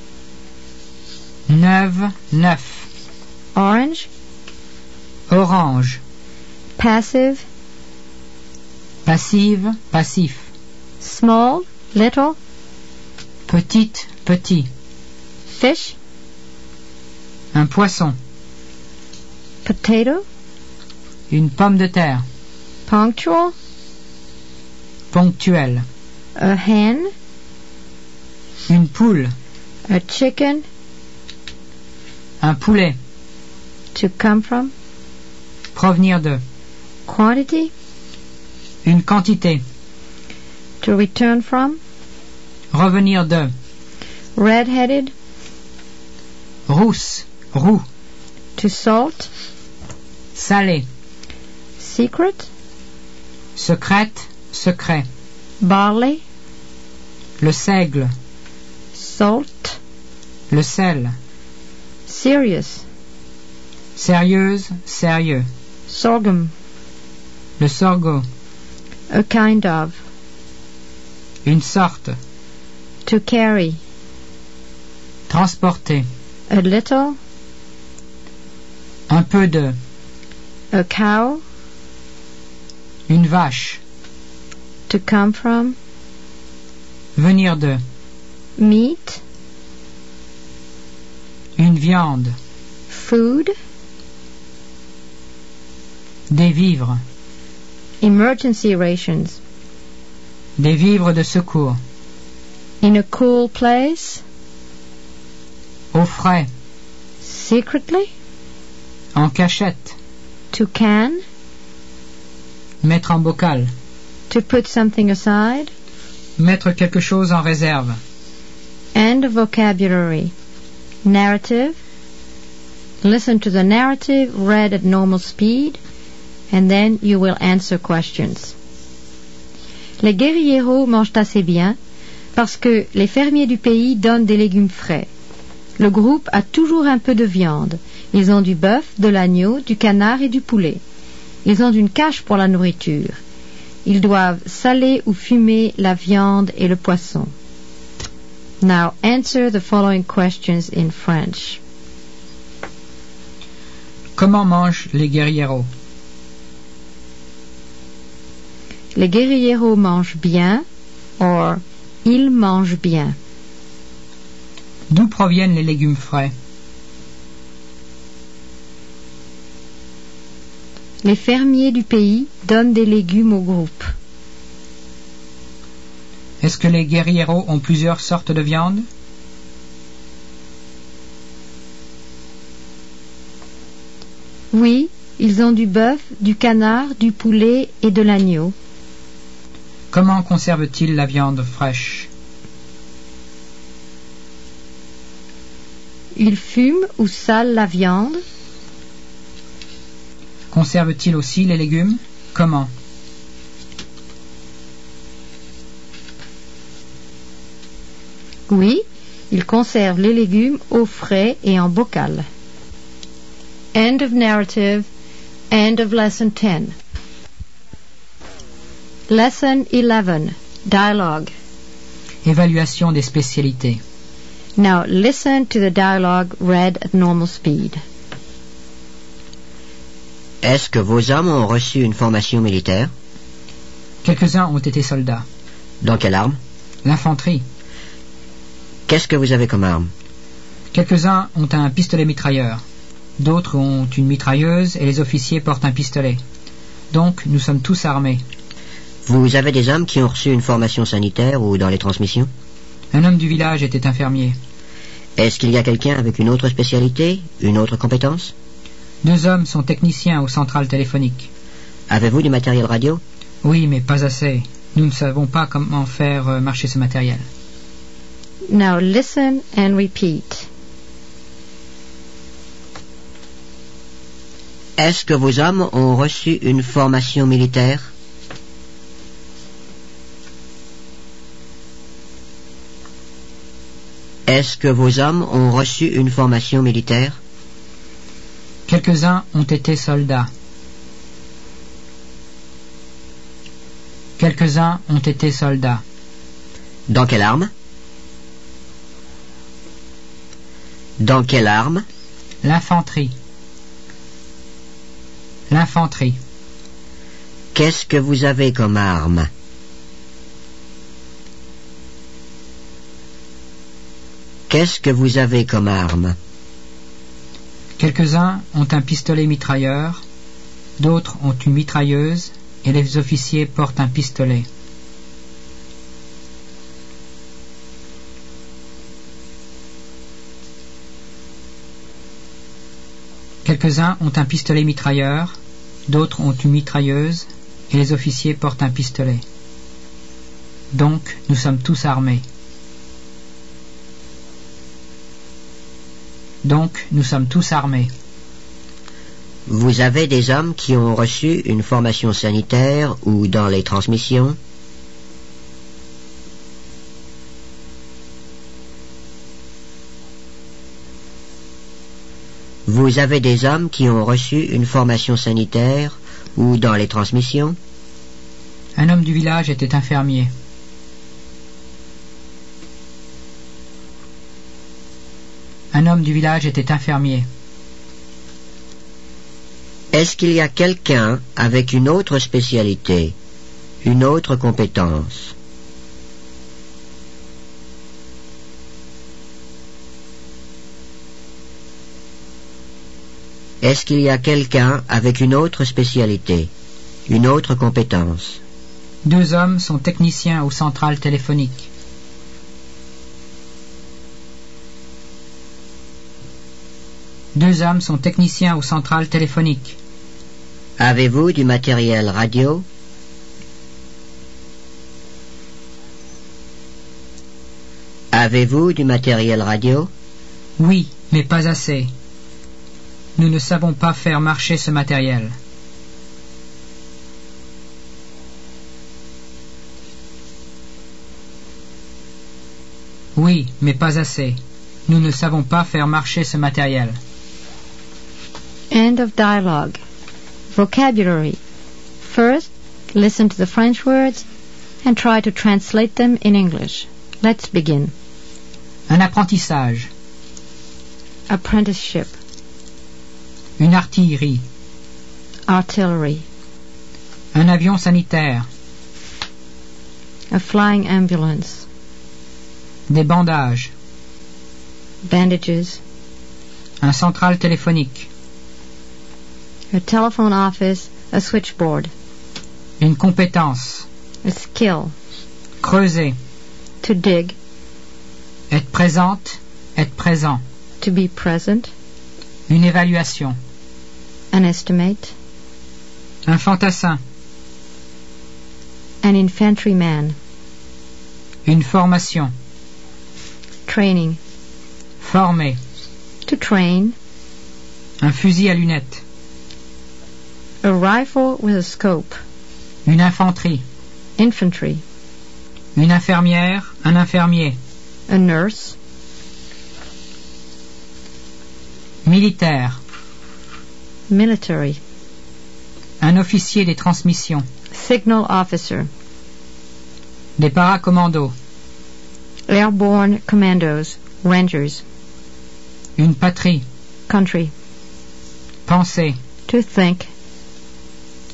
Neuve, neuf. orange, Orange. passive, Passive, passif. small, little, Petite, petit. fish, Un poisson. potato, Une pomme de terre. punctual, Ponctuelle. a hen, Une poule. a chicken, Un poulet. to come from, Provenir de. quantity, Une quantité. to return from, Revenir de. red-headed, Rousse. Roux. to salt, Salé. secret, Secrète. Secret. barley, Le seigle. salt, Le sel. serious, Sérieuse. Sérieux. sorghum, Le sorgho. a kind of, Une sorte. to carry, Transporter. a little, Un peu de. a cow, Une vache. to come from, Venir de. meat, Une viande. food, Des vivres. emergency rations, Des vivres de secours. in a cool place, Au frais. secretly, En cachette. to can, Mettre en bocal. to put something aside, Mettre quelque chose en réserve. and vocabulary, narrative, listen to the narrative read at normal speed, and then you will answer questions. Les guérilleros mangent assez bien parce que les fermiers du pays donnent des légumes frais. Le groupe a toujours un peu de viande. Ils ont du bœuf, de l'agneau, du canard et du poulet. Ils ont une cache pour la nourriture. Ils doivent saler ou fumer la viande et le poisson. Now answer the following questions in French. Comment mangent les guerrieros? Les guérilleros mangent bien, or ils mangent bien. D'où proviennent les légumes frais? Les fermiers du pays donnent des légumes au groupe. Est-ce que les guerrieros ont plusieurs sortes de viande? Oui, ils ont du bœuf, du canard, du poulet et de l'agneau. Comment conservent-ils la viande fraîche? Ils fument ou salent la viande. Conservent-ils aussi les légumes? Comment? Oui, ils conservent les légumes au frais et en bocal. End of narrative. End of lesson 10. Lesson 11. Dialogue. Évaluation des spécialités. Now listen to the dialogue read at normal speed. Est-ce que vos hommes ont reçu une formation militaire? Quelques-uns ont été soldats. Dans quelle arme? L'infanterie. Qu'est-ce que vous avez comme arme? Quelques-uns ont un pistolet mitrailleur. D'autres ont une mitrailleuse et les officiers portent un pistolet. Donc, nous sommes tous armés. Vous avez des hommes qui ont reçu une formation sanitaire ou dans les transmissions? Un homme du village était infirmier. Est-ce qu'il y a quelqu'un avec une autre spécialité, une autre compétence? 2 hommes sont techniciens aux centrales téléphoniques. Avez-vous du matériel radio? Oui, mais pas assez. Nous ne savons pas comment faire marcher ce matériel. Now listen and repeat. Est-ce que vos hommes ont reçu une formation militaire? Est-ce que vos hommes ont reçu une formation militaire? Quelques-uns ont été soldats. Quelques-uns ont été soldats. Dans quelle arme? Dans quelle arme? L'infanterie. L'infanterie. Qu'est-ce que vous avez comme arme? Qu'est-ce que vous avez comme arme? Quelques-uns ont un pistolet mitrailleur, d'autres ont une mitrailleuse et les officiers portent un pistolet. Quelques-uns ont un pistolet mitrailleur, d'autres ont une mitrailleuse et les officiers portent un pistolet. Donc, nous sommes tous armés. Donc, nous sommes tous armés. Vous avez des hommes qui ont reçu une formation sanitaire ou dans les transmissions? Vous avez des hommes qui ont reçu une formation sanitaire ou dans les transmissions? Un homme du village était infirmier. Un homme du village était infirmier. Est-ce qu'il y a quelqu'un avec une autre spécialité, une autre compétence? Est-ce qu'il y a quelqu'un avec une autre spécialité, une autre compétence? 2 hommes sont techniciens aux centrales téléphoniques. Deux hommes sont techniciens aux centrales téléphoniques. Avez-vous du matériel radio? Avez-vous du matériel radio? Oui, mais pas assez. Nous ne savons pas faire marcher ce matériel. Oui, mais pas assez. Nous ne savons pas faire marcher ce matériel. End of dialogue. Vocabulary. First, listen to the French words and try to translate them in English. Let's begin. Un apprentissage. Apprenticeship. Une artillerie. Artillery. Un avion sanitaire. A flying ambulance. Des bandages. Bandages. Un central téléphonique. A telephone office. A switchboard. Une compétence. A skill. Creuser. To dig. Être présente. Être présent. To be present. Une évaluation. An estimate. Un fantassin. An infantryman. Une formation. Training. Former. To train. Un fusil à lunettes. A rifle with a scope. Une infanterie. Infantry. Une infirmière. Un infirmier. A nurse. Militaire. Military. Un officier des transmissions. Signal officer. Des paracommandos. Airborne commandos. Rangers. Une patrie. Country. Penser. To think.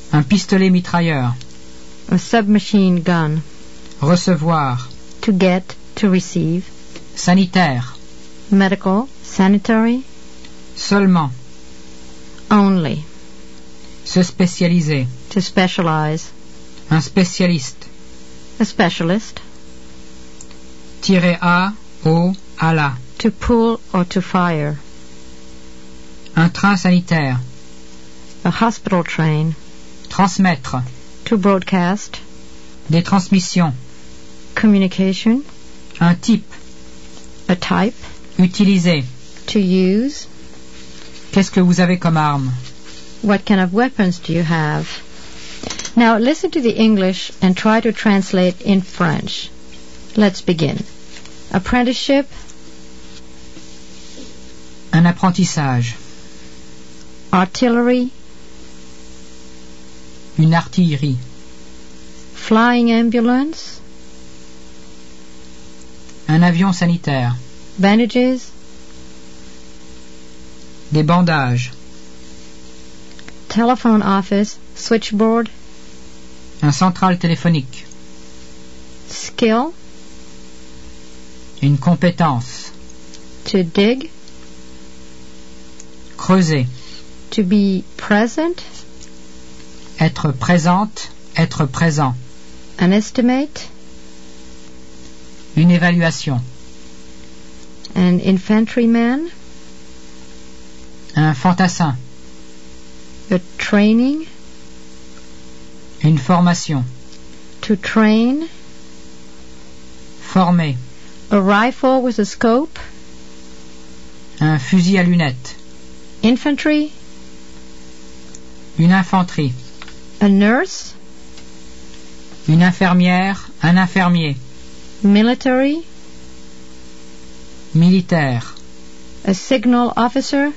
Un pistolet mitrailleur. A submachine gun. Recevoir. To get, to receive. Sanitaire. Medical, sanitary. Seulement. Only. Se spécialiser. To specialize. Un spécialiste. A specialist. Tirer à, au, à la. To pull or to fire. Un train sanitaire. A hospital train. Transmettre. To broadcast. Des transmissions. Communication. Un type. A type. Utiliser. To use. Qu'est-ce que vous avez comme arme? What kind of weapons do you have? Now listen to the English and try to translate in French. Let's begin. Apprenticeship. Un apprentissage. Artillery. Une artillerie. Flying ambulance. Un avion sanitaire. Bandages. Des bandages. Telephone office. Switchboard. Un central téléphonique. Skill. Une compétence. To dig. Creuser. To be present. Être présente. Être présent. An estimate. Une évaluation. An infantryman. Un fantassin. A training. Une formation. To train. Former. A rifle with a scope. Un fusil à lunettes. Infantry. Une infanterie. A nurse. Une infirmière. Un infirmier. Military. Militaire. A signal officer.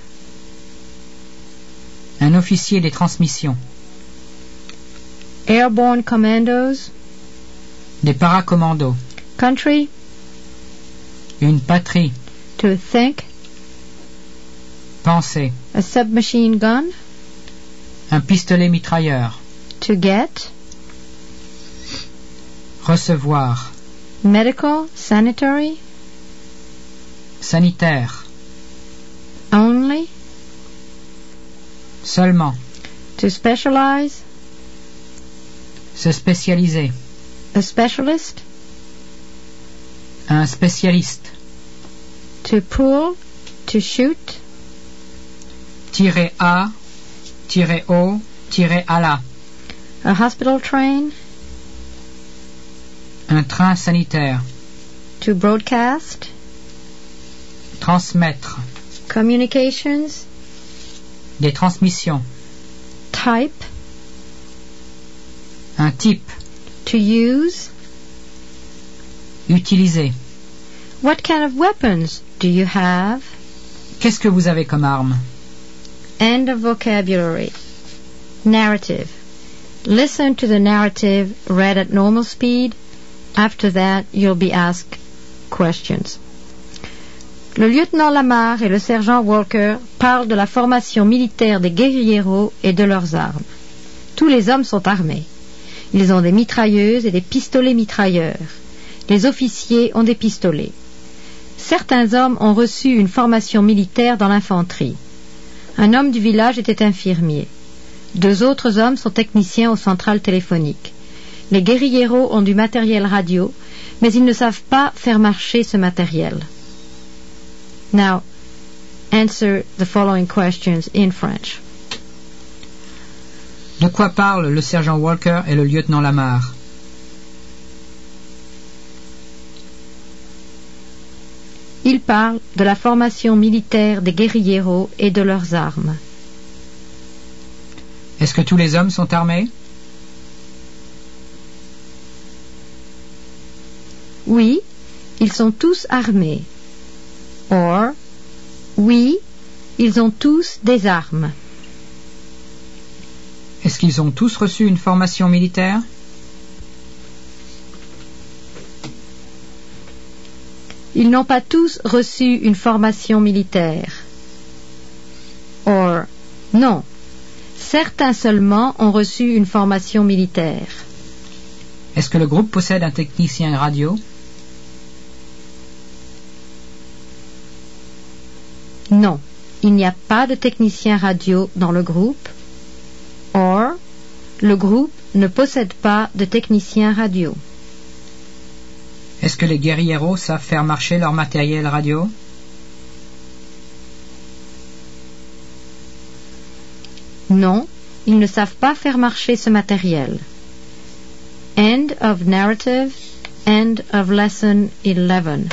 Un officier des transmissions. Airborne commandos. Des paracommandos. Country. Une patrie. To think. Penser. A submachine gun. Un pistolet mitrailleur. To get. Recevoir. Medical, sanitary. Sanitaire. Only. Seulement. To specialize. Se spécialiser. A specialist. Un spécialiste. To pull. To shoot. Tirer à. Tirer au. Tirer à la. A hospital train. Un train sanitaire. To broadcast. Transmettre. Communications. Des transmissions. Type. Un type. To use. Utiliser. What kind of weapons do you have? Qu'est-ce que vous avez comme arme? End of vocabulary. Narrative. Listen to the narrative read at normal speed. After that, you'll be asked questions. Le lieutenant Lamar et le sergent Walker parlent de la formation militaire des guérilleros et de leurs armes. Tous les hommes sont armés. Ils ont des mitrailleuses et des pistolets mitrailleurs. Les officiers ont des pistolets. Certains hommes ont reçu une formation militaire dans l'infanterie. Un homme du village était infirmier. 2 autres hommes sont techniciens aux centrales téléphoniques. Les guérilleros ont du matériel radio, mais ils ne savent pas faire marcher ce matériel. Now, answer the following questions in French. De quoi parlent le sergent Walker et le lieutenant Lamar? Ils parlent de la formation militaire des guérilleros et de leurs armes. Est-ce que tous les hommes sont armés? Oui, ils sont tous armés. Or, oui, ils ont tous des armes. Est-ce qu'ils ont tous reçu une formation militaire? Ils n'ont pas tous reçu une formation militaire. Or, non, Certains seulement ont reçu une formation militaire. Est-ce que le groupe possède un technicien radio? Non, il n'y a pas de technicien radio dans le groupe. Or, le groupe ne possède pas de technicien radio. Est-ce que les guerrieros savent faire marcher leur matériel radio? Non, ils ne savent pas faire marcher ce matériel. End of narrative, end of lesson 11.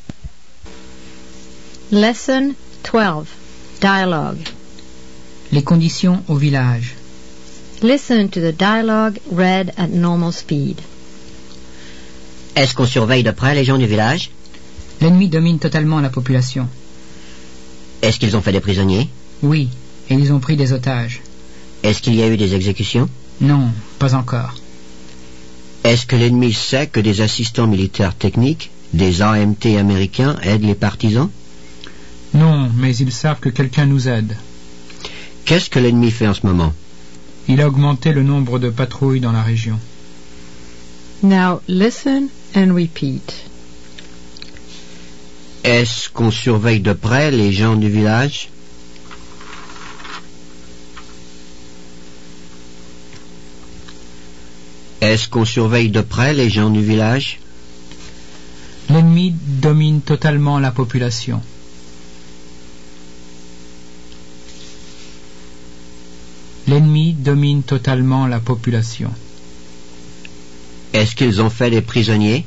Lesson 12. Dialogue. Les conditions au village. Listen to the dialogue read at normal speed. Est-ce qu'on surveille de près les gens du village? L'ennemi domine totalement la population. Est-ce qu'ils ont fait des prisonniers? Oui, et ils ont pris des otages. Est-ce qu'il y a eu des exécutions? Non, pas encore. Est-ce que l'ennemi sait que des assistants militaires techniques, des AMT américains, aident les partisans? Non, mais ils savent que quelqu'un nous aide. Qu'est-ce que l'ennemi fait en ce moment? Il a augmenté le nombre de patrouilles dans la région. Now listen and repeat. Est-ce qu'on surveille de près les gens du village? Est-ce qu'on surveille de près les gens du village? L'ennemi domine totalement la population. L'ennemi domine totalement la population. Est-ce qu'ils ont fait des prisonniers?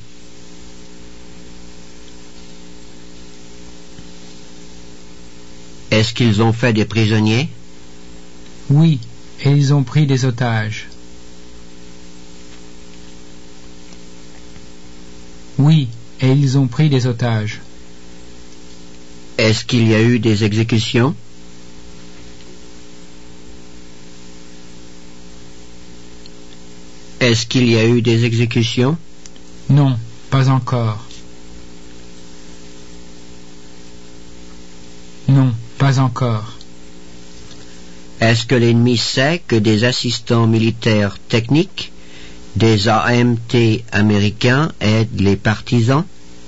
Est-ce qu'ils ont fait des prisonniers? Oui, et ils ont pris des otages. Oui, et ils ont pris des otages. Est-ce qu'il y a eu des exécutions? Est-ce qu'il y a eu des exécutions? Non, pas encore. Non, pas encore. Est-ce que l'ennemi sait que des assistants militaires techniques, des AMT américains, aident les partisans?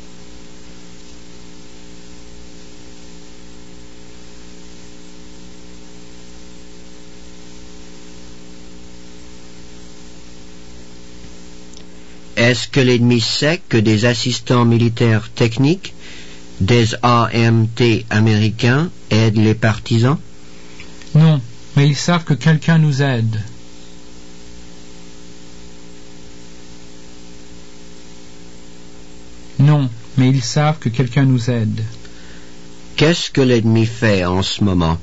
Est-ce que l'ennemi sait que des assistants militaires techniques, des AMT américains, aident les partisans? Non, mais ils savent que quelqu'un nous aide. Non, mais ils savent que quelqu'un nous aide. Qu'est-ce que l'ennemi fait en ce moment?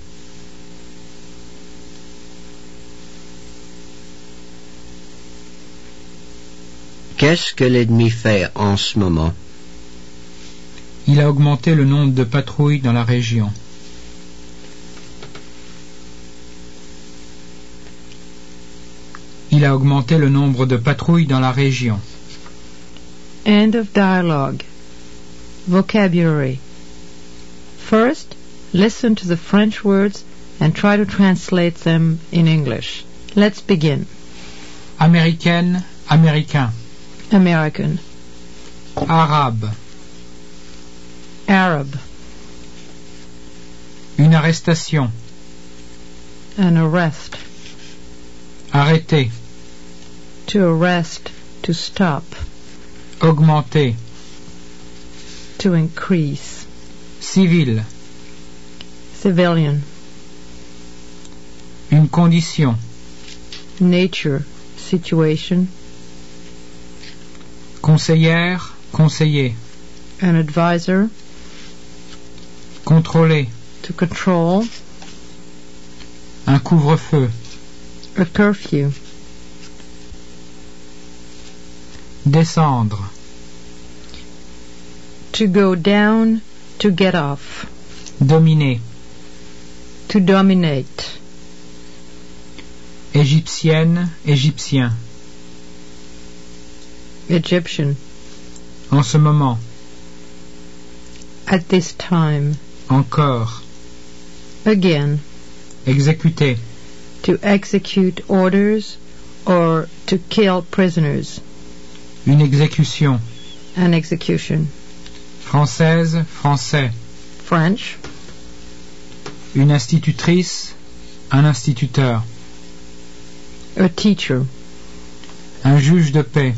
Qu'est-ce que l'ennemi fait en ce moment? Il a augmenté le nombre de patrouilles dans la région. Il a augmenté le nombre de patrouilles dans la région. End of dialogue. Vocabulary. First, listen to the French words and try to translate them in English. Let's begin. Américaine, américain. American. Arabe. Arab. Une arrestation. An arrest. Arrêter. To arrest, to stop. Augmenter. To increase. Civil. Civilian. Une condition. Nature, situation. Conseillère, conseiller. An advisor. Contrôler. To control. Un couvre-feu. A curfew. Descendre. To go down, to get off. Dominer. To dominate. Égyptienne, égyptien. Egyptian. En ce moment. At this time. Encore. Again. Exécuter. To execute orders or to kill prisoners. Une exécution. An execution. Française, français. French. Une institutrice, un instituteur. A teacher. Un juge de paix.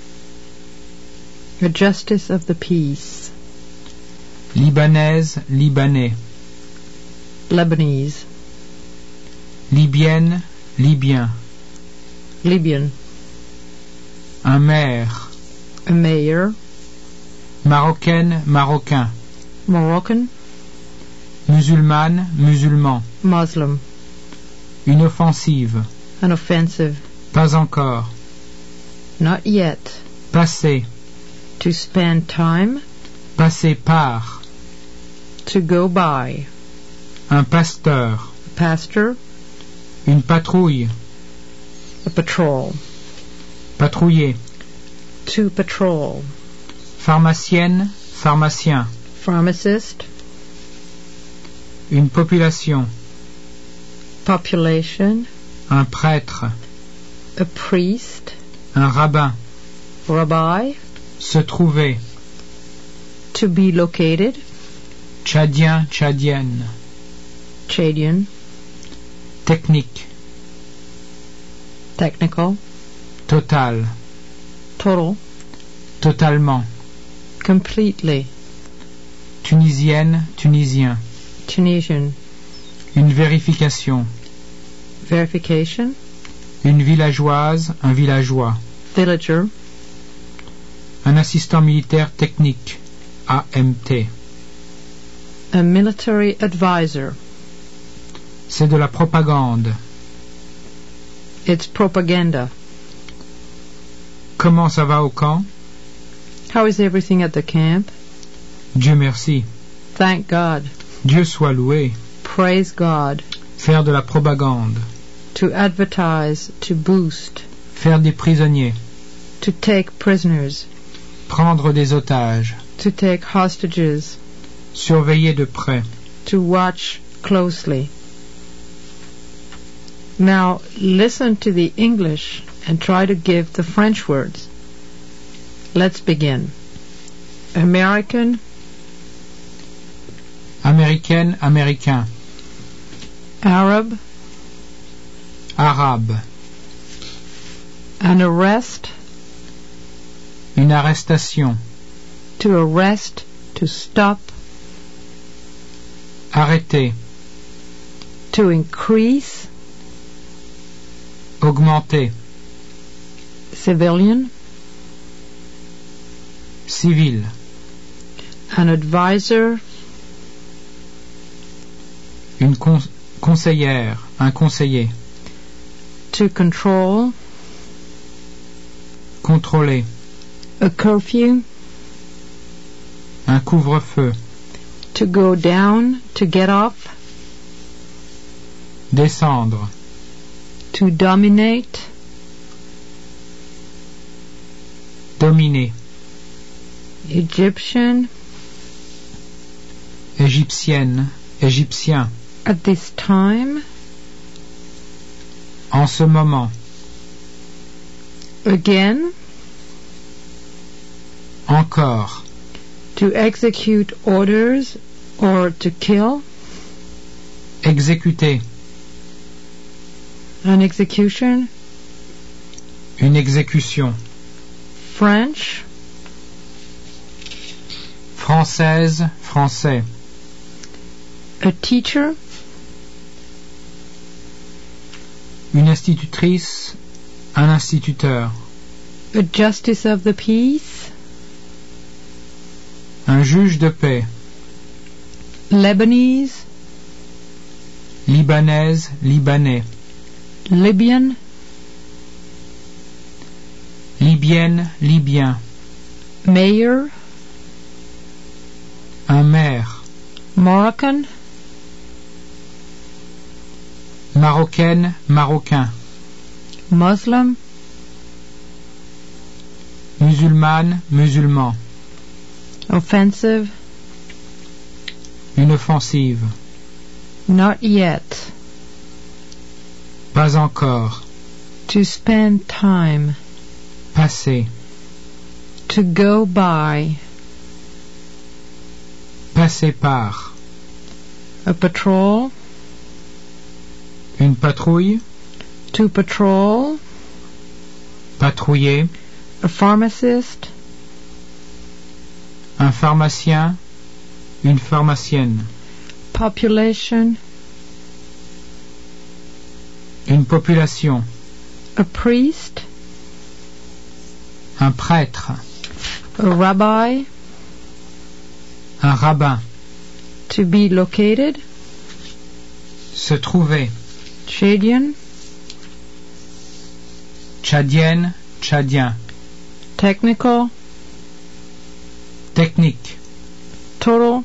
A justice of the peace. Libanaise, libanais. Lebanese. Libyenne, libyen. Libyan. Un maire. A mayor. Marocaine, marocain. Moroccan. Musulmane, musulman. Muslim. Une offensive. An offensive. Pas encore. Not yet. Passer. To spend time. Passer par. To go by. Un pasteur. A pastor. Une patrouille. A patrol. Patrouiller. To patrol. Pharmacienne, pharmacien. Pharmacist. Une population. Population. Un prêtre. A priest. Un rabbin. Rabbi. Se trouver. To be located. Tchadien, tchadienne. Chadian. Technique. Technical. Total. Total. Totalement. Completely. Tunisienne, tunisien. Tunisian. Une vérification. Verification. Une villageoise, un villageois. Villager. Un assistant militaire technique. AMT. A military advisor. C'est de la propagande. It's propaganda. Comment ça va au camp? How is everything at the camp? Dieu merci. Thank God. Dieu soit loué. Praise God. Faire de la propagande. To advertise, to boost. Faire des prisonniers. To take prisoners. Prendre des otages. To take hostages. Surveiller de près. To watch closely. Now listen to the English and try to give the French words. Let's begin. American. Américaine, américain. Arab. Arabe. An arrest. Une arrestation. To arrest, to stop. Arrêter. To increase. Augmenter. Civilian. Civil. An advisor. Une conseillère, un conseiller. To control. Contrôler. A curfew. Un couvre-feu. To go down, to get off. Descendre. To dominate. Dominer. Egyptian. Égyptienne, égyptien. At this time. En ce moment. Again. Encore. To execute orders or to kill. Exécuter. An execution. Une exécution. French. Française, français. A teacher. Une institutrice, un instituteur. A justice of the peace. Un juge de paix. Lebanese. Libanaise, libanais. Libyan. Libyenne, libyen. Mayor. Un maire. Moroccan. Marocaine, marocain. Muslim. Musulmane, musulman. Offensive. Une offensive. Not yet. Pas encore. To spend time. Passer. To go by. Passer par. A patrol. Une patrouille. To patrol. Patrouiller. A pharmacist. Un pharmacien. Une pharmacienne. Population. Une population. A priest. Un prêtre. A rabbi. Un rabbin. To be located. Se trouver. Chadian. Tchadienne, tchadien. Technical. Technique. Total.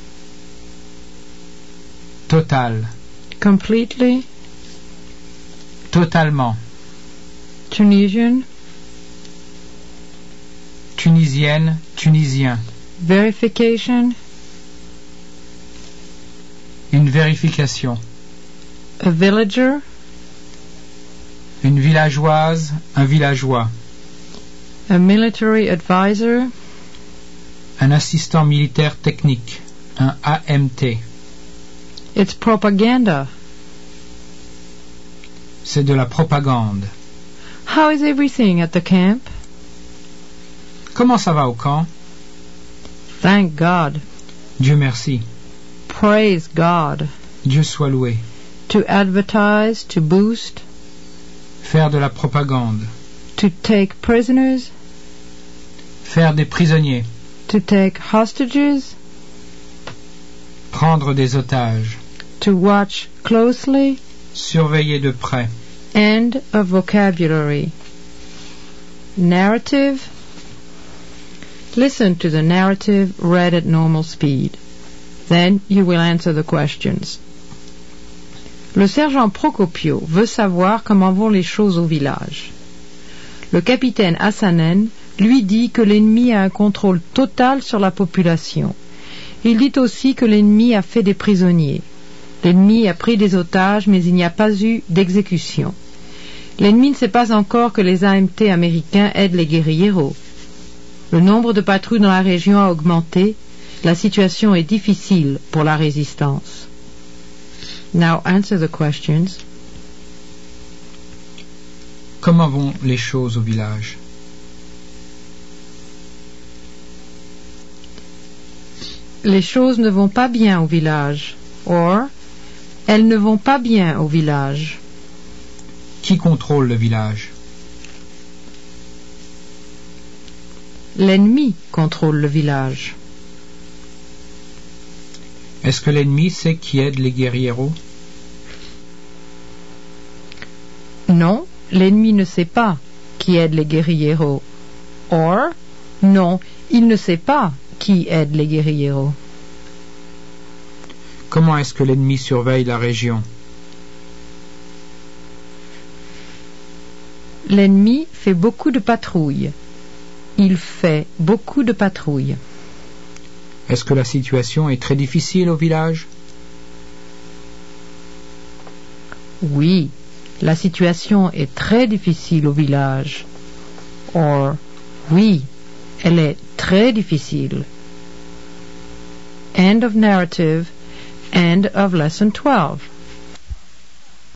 Total. Completely. Totalement. Tunisian. Tunisienne, tunisien. Verification. Une vérification. A villager. Une villageoise, un villageois. A military advisor. Un assistant militaire technique, un AMT. It's propaganda. C'est de la propagande. How is everything at the camp? Comment ça va au camp? Thank God. Dieu merci. Praise God. Dieu soit loué. To advertise, to boost. Faire de la propagande. To take prisoners. Faire des prisonniers. To take hostages. Prendre des otages. To watch closely. Surveiller de près. End of vocabulary. Narrative. Listen to the narrative read at normal speed. Then you will answer the questions. Le sergent Procopio veut savoir comment vont les choses au village. Le capitaine Hassanen lui dit que l'ennemi a un contrôle total sur la population. Il dit aussi que l'ennemi a fait des prisonniers. L'ennemi a pris des otages, mais il n'y a pas eu d'exécution. L'ennemi ne sait pas encore que les AMT américains aident les guérilleros. Le nombre de patrouilles dans la région a augmenté. La situation est difficile pour la résistance. Now answer the questions. Comment vont les choses au village? Les choses ne vont pas bien au village. Or, elles ne vont pas bien au village. Qui contrôle le village? L'ennemi contrôle le village. Est-ce que l'ennemi sait qui aide les guérilleros? Non, l'ennemi ne sait pas qui aide les guérilleros. Or, non, il ne sait pas qui aide les guérilleros. Comment est-ce que l'ennemi surveille la région? L'ennemi fait beaucoup de patrouilles. Il fait beaucoup de patrouilles. Est-ce que la situation est très difficile au village? Oui, la situation est très difficile au village. Or, oui, elle est très difficile. End of narrative, end of lesson 12.